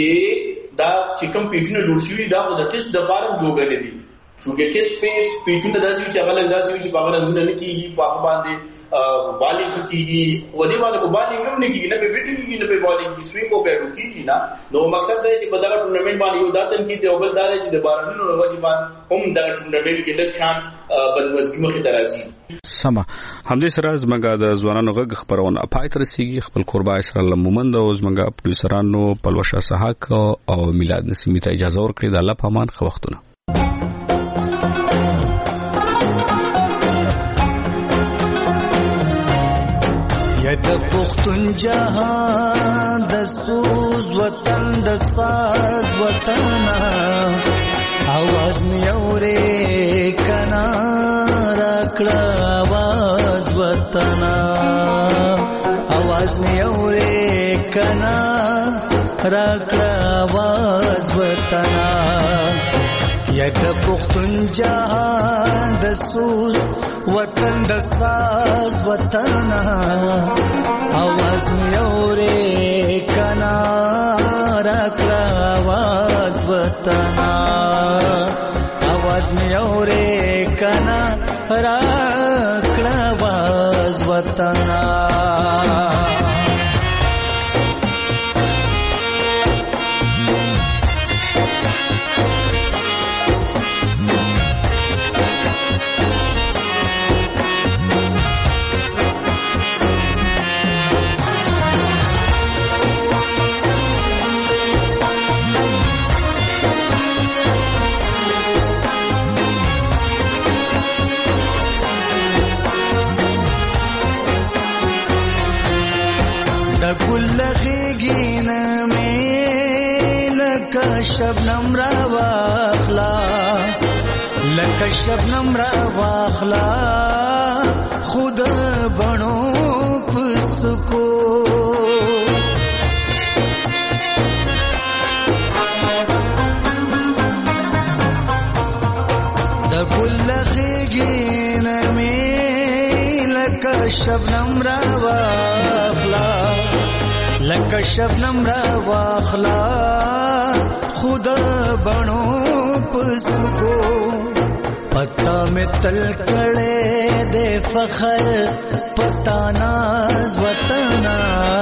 چې دا چې کوم پیچونه جوړ شوي دا د ټیسټ د فارم جوړګل دي چې ټیسټ په پیچونه داسې چې هغه لږ چې په هغه نه کیږي په باندې بالینګ کیږي ودی باندې کو بالینګ هم نه کیږي نه په بیټینګ کیږي نه په بالینګ کی سوینګ او په کیږي نه نو مقصد دا چې په دا ټورنمنت باندې یو دا تنقید دی او بل دا چې د بارانونو وروجي باندې هم دا ټورنمنت کې لږ شان بدمزګي مخې ته راځي سما همدې سره زمګه د ځوانانو غږ خبرونه پای تر رسیدي خپل قربا اسرائیل مومند او زمګه پروډوسرانو پلوشه سحاق او میلاد نسیمی ته اجازه ورکړي د الله په امان خو وختونه د پختون جهان د سوز وطن د ساز وطن आवाज می اورې کنا راکړه आवाज وطن आवाज می اورې کنا راکړه आवाज وطن یا د پختون جهان د سوز وطن د ساز وطن आवाज می اورې کنا راکړه आवाज وطن आवाज می اورې کنا راکړه आवाज وطن گلغیگین میں لکا شبنم را واخلا لکا شبنم را واخلا خود بنو پسکو دا گلغیگین میں لکا شبنم را واخلا لکه شبنم را واخلا خود بنو پسکو پتا میں تل کڑے دے فخر پتا ناز وطنا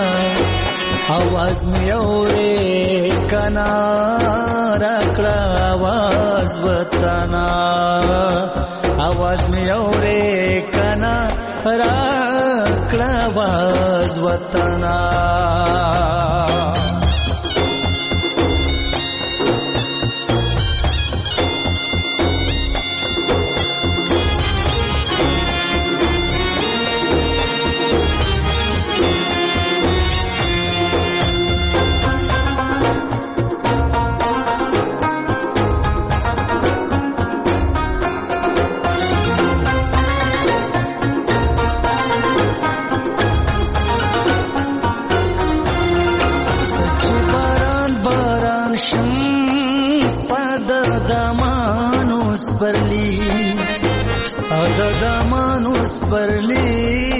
आवाज میں اورې کنا راکړه आवाज وطنا आवाज میں اورې کنا راکړه आवाज وطنا راشم سپاد دمانو سپرلی سپاد دمانو سپرلی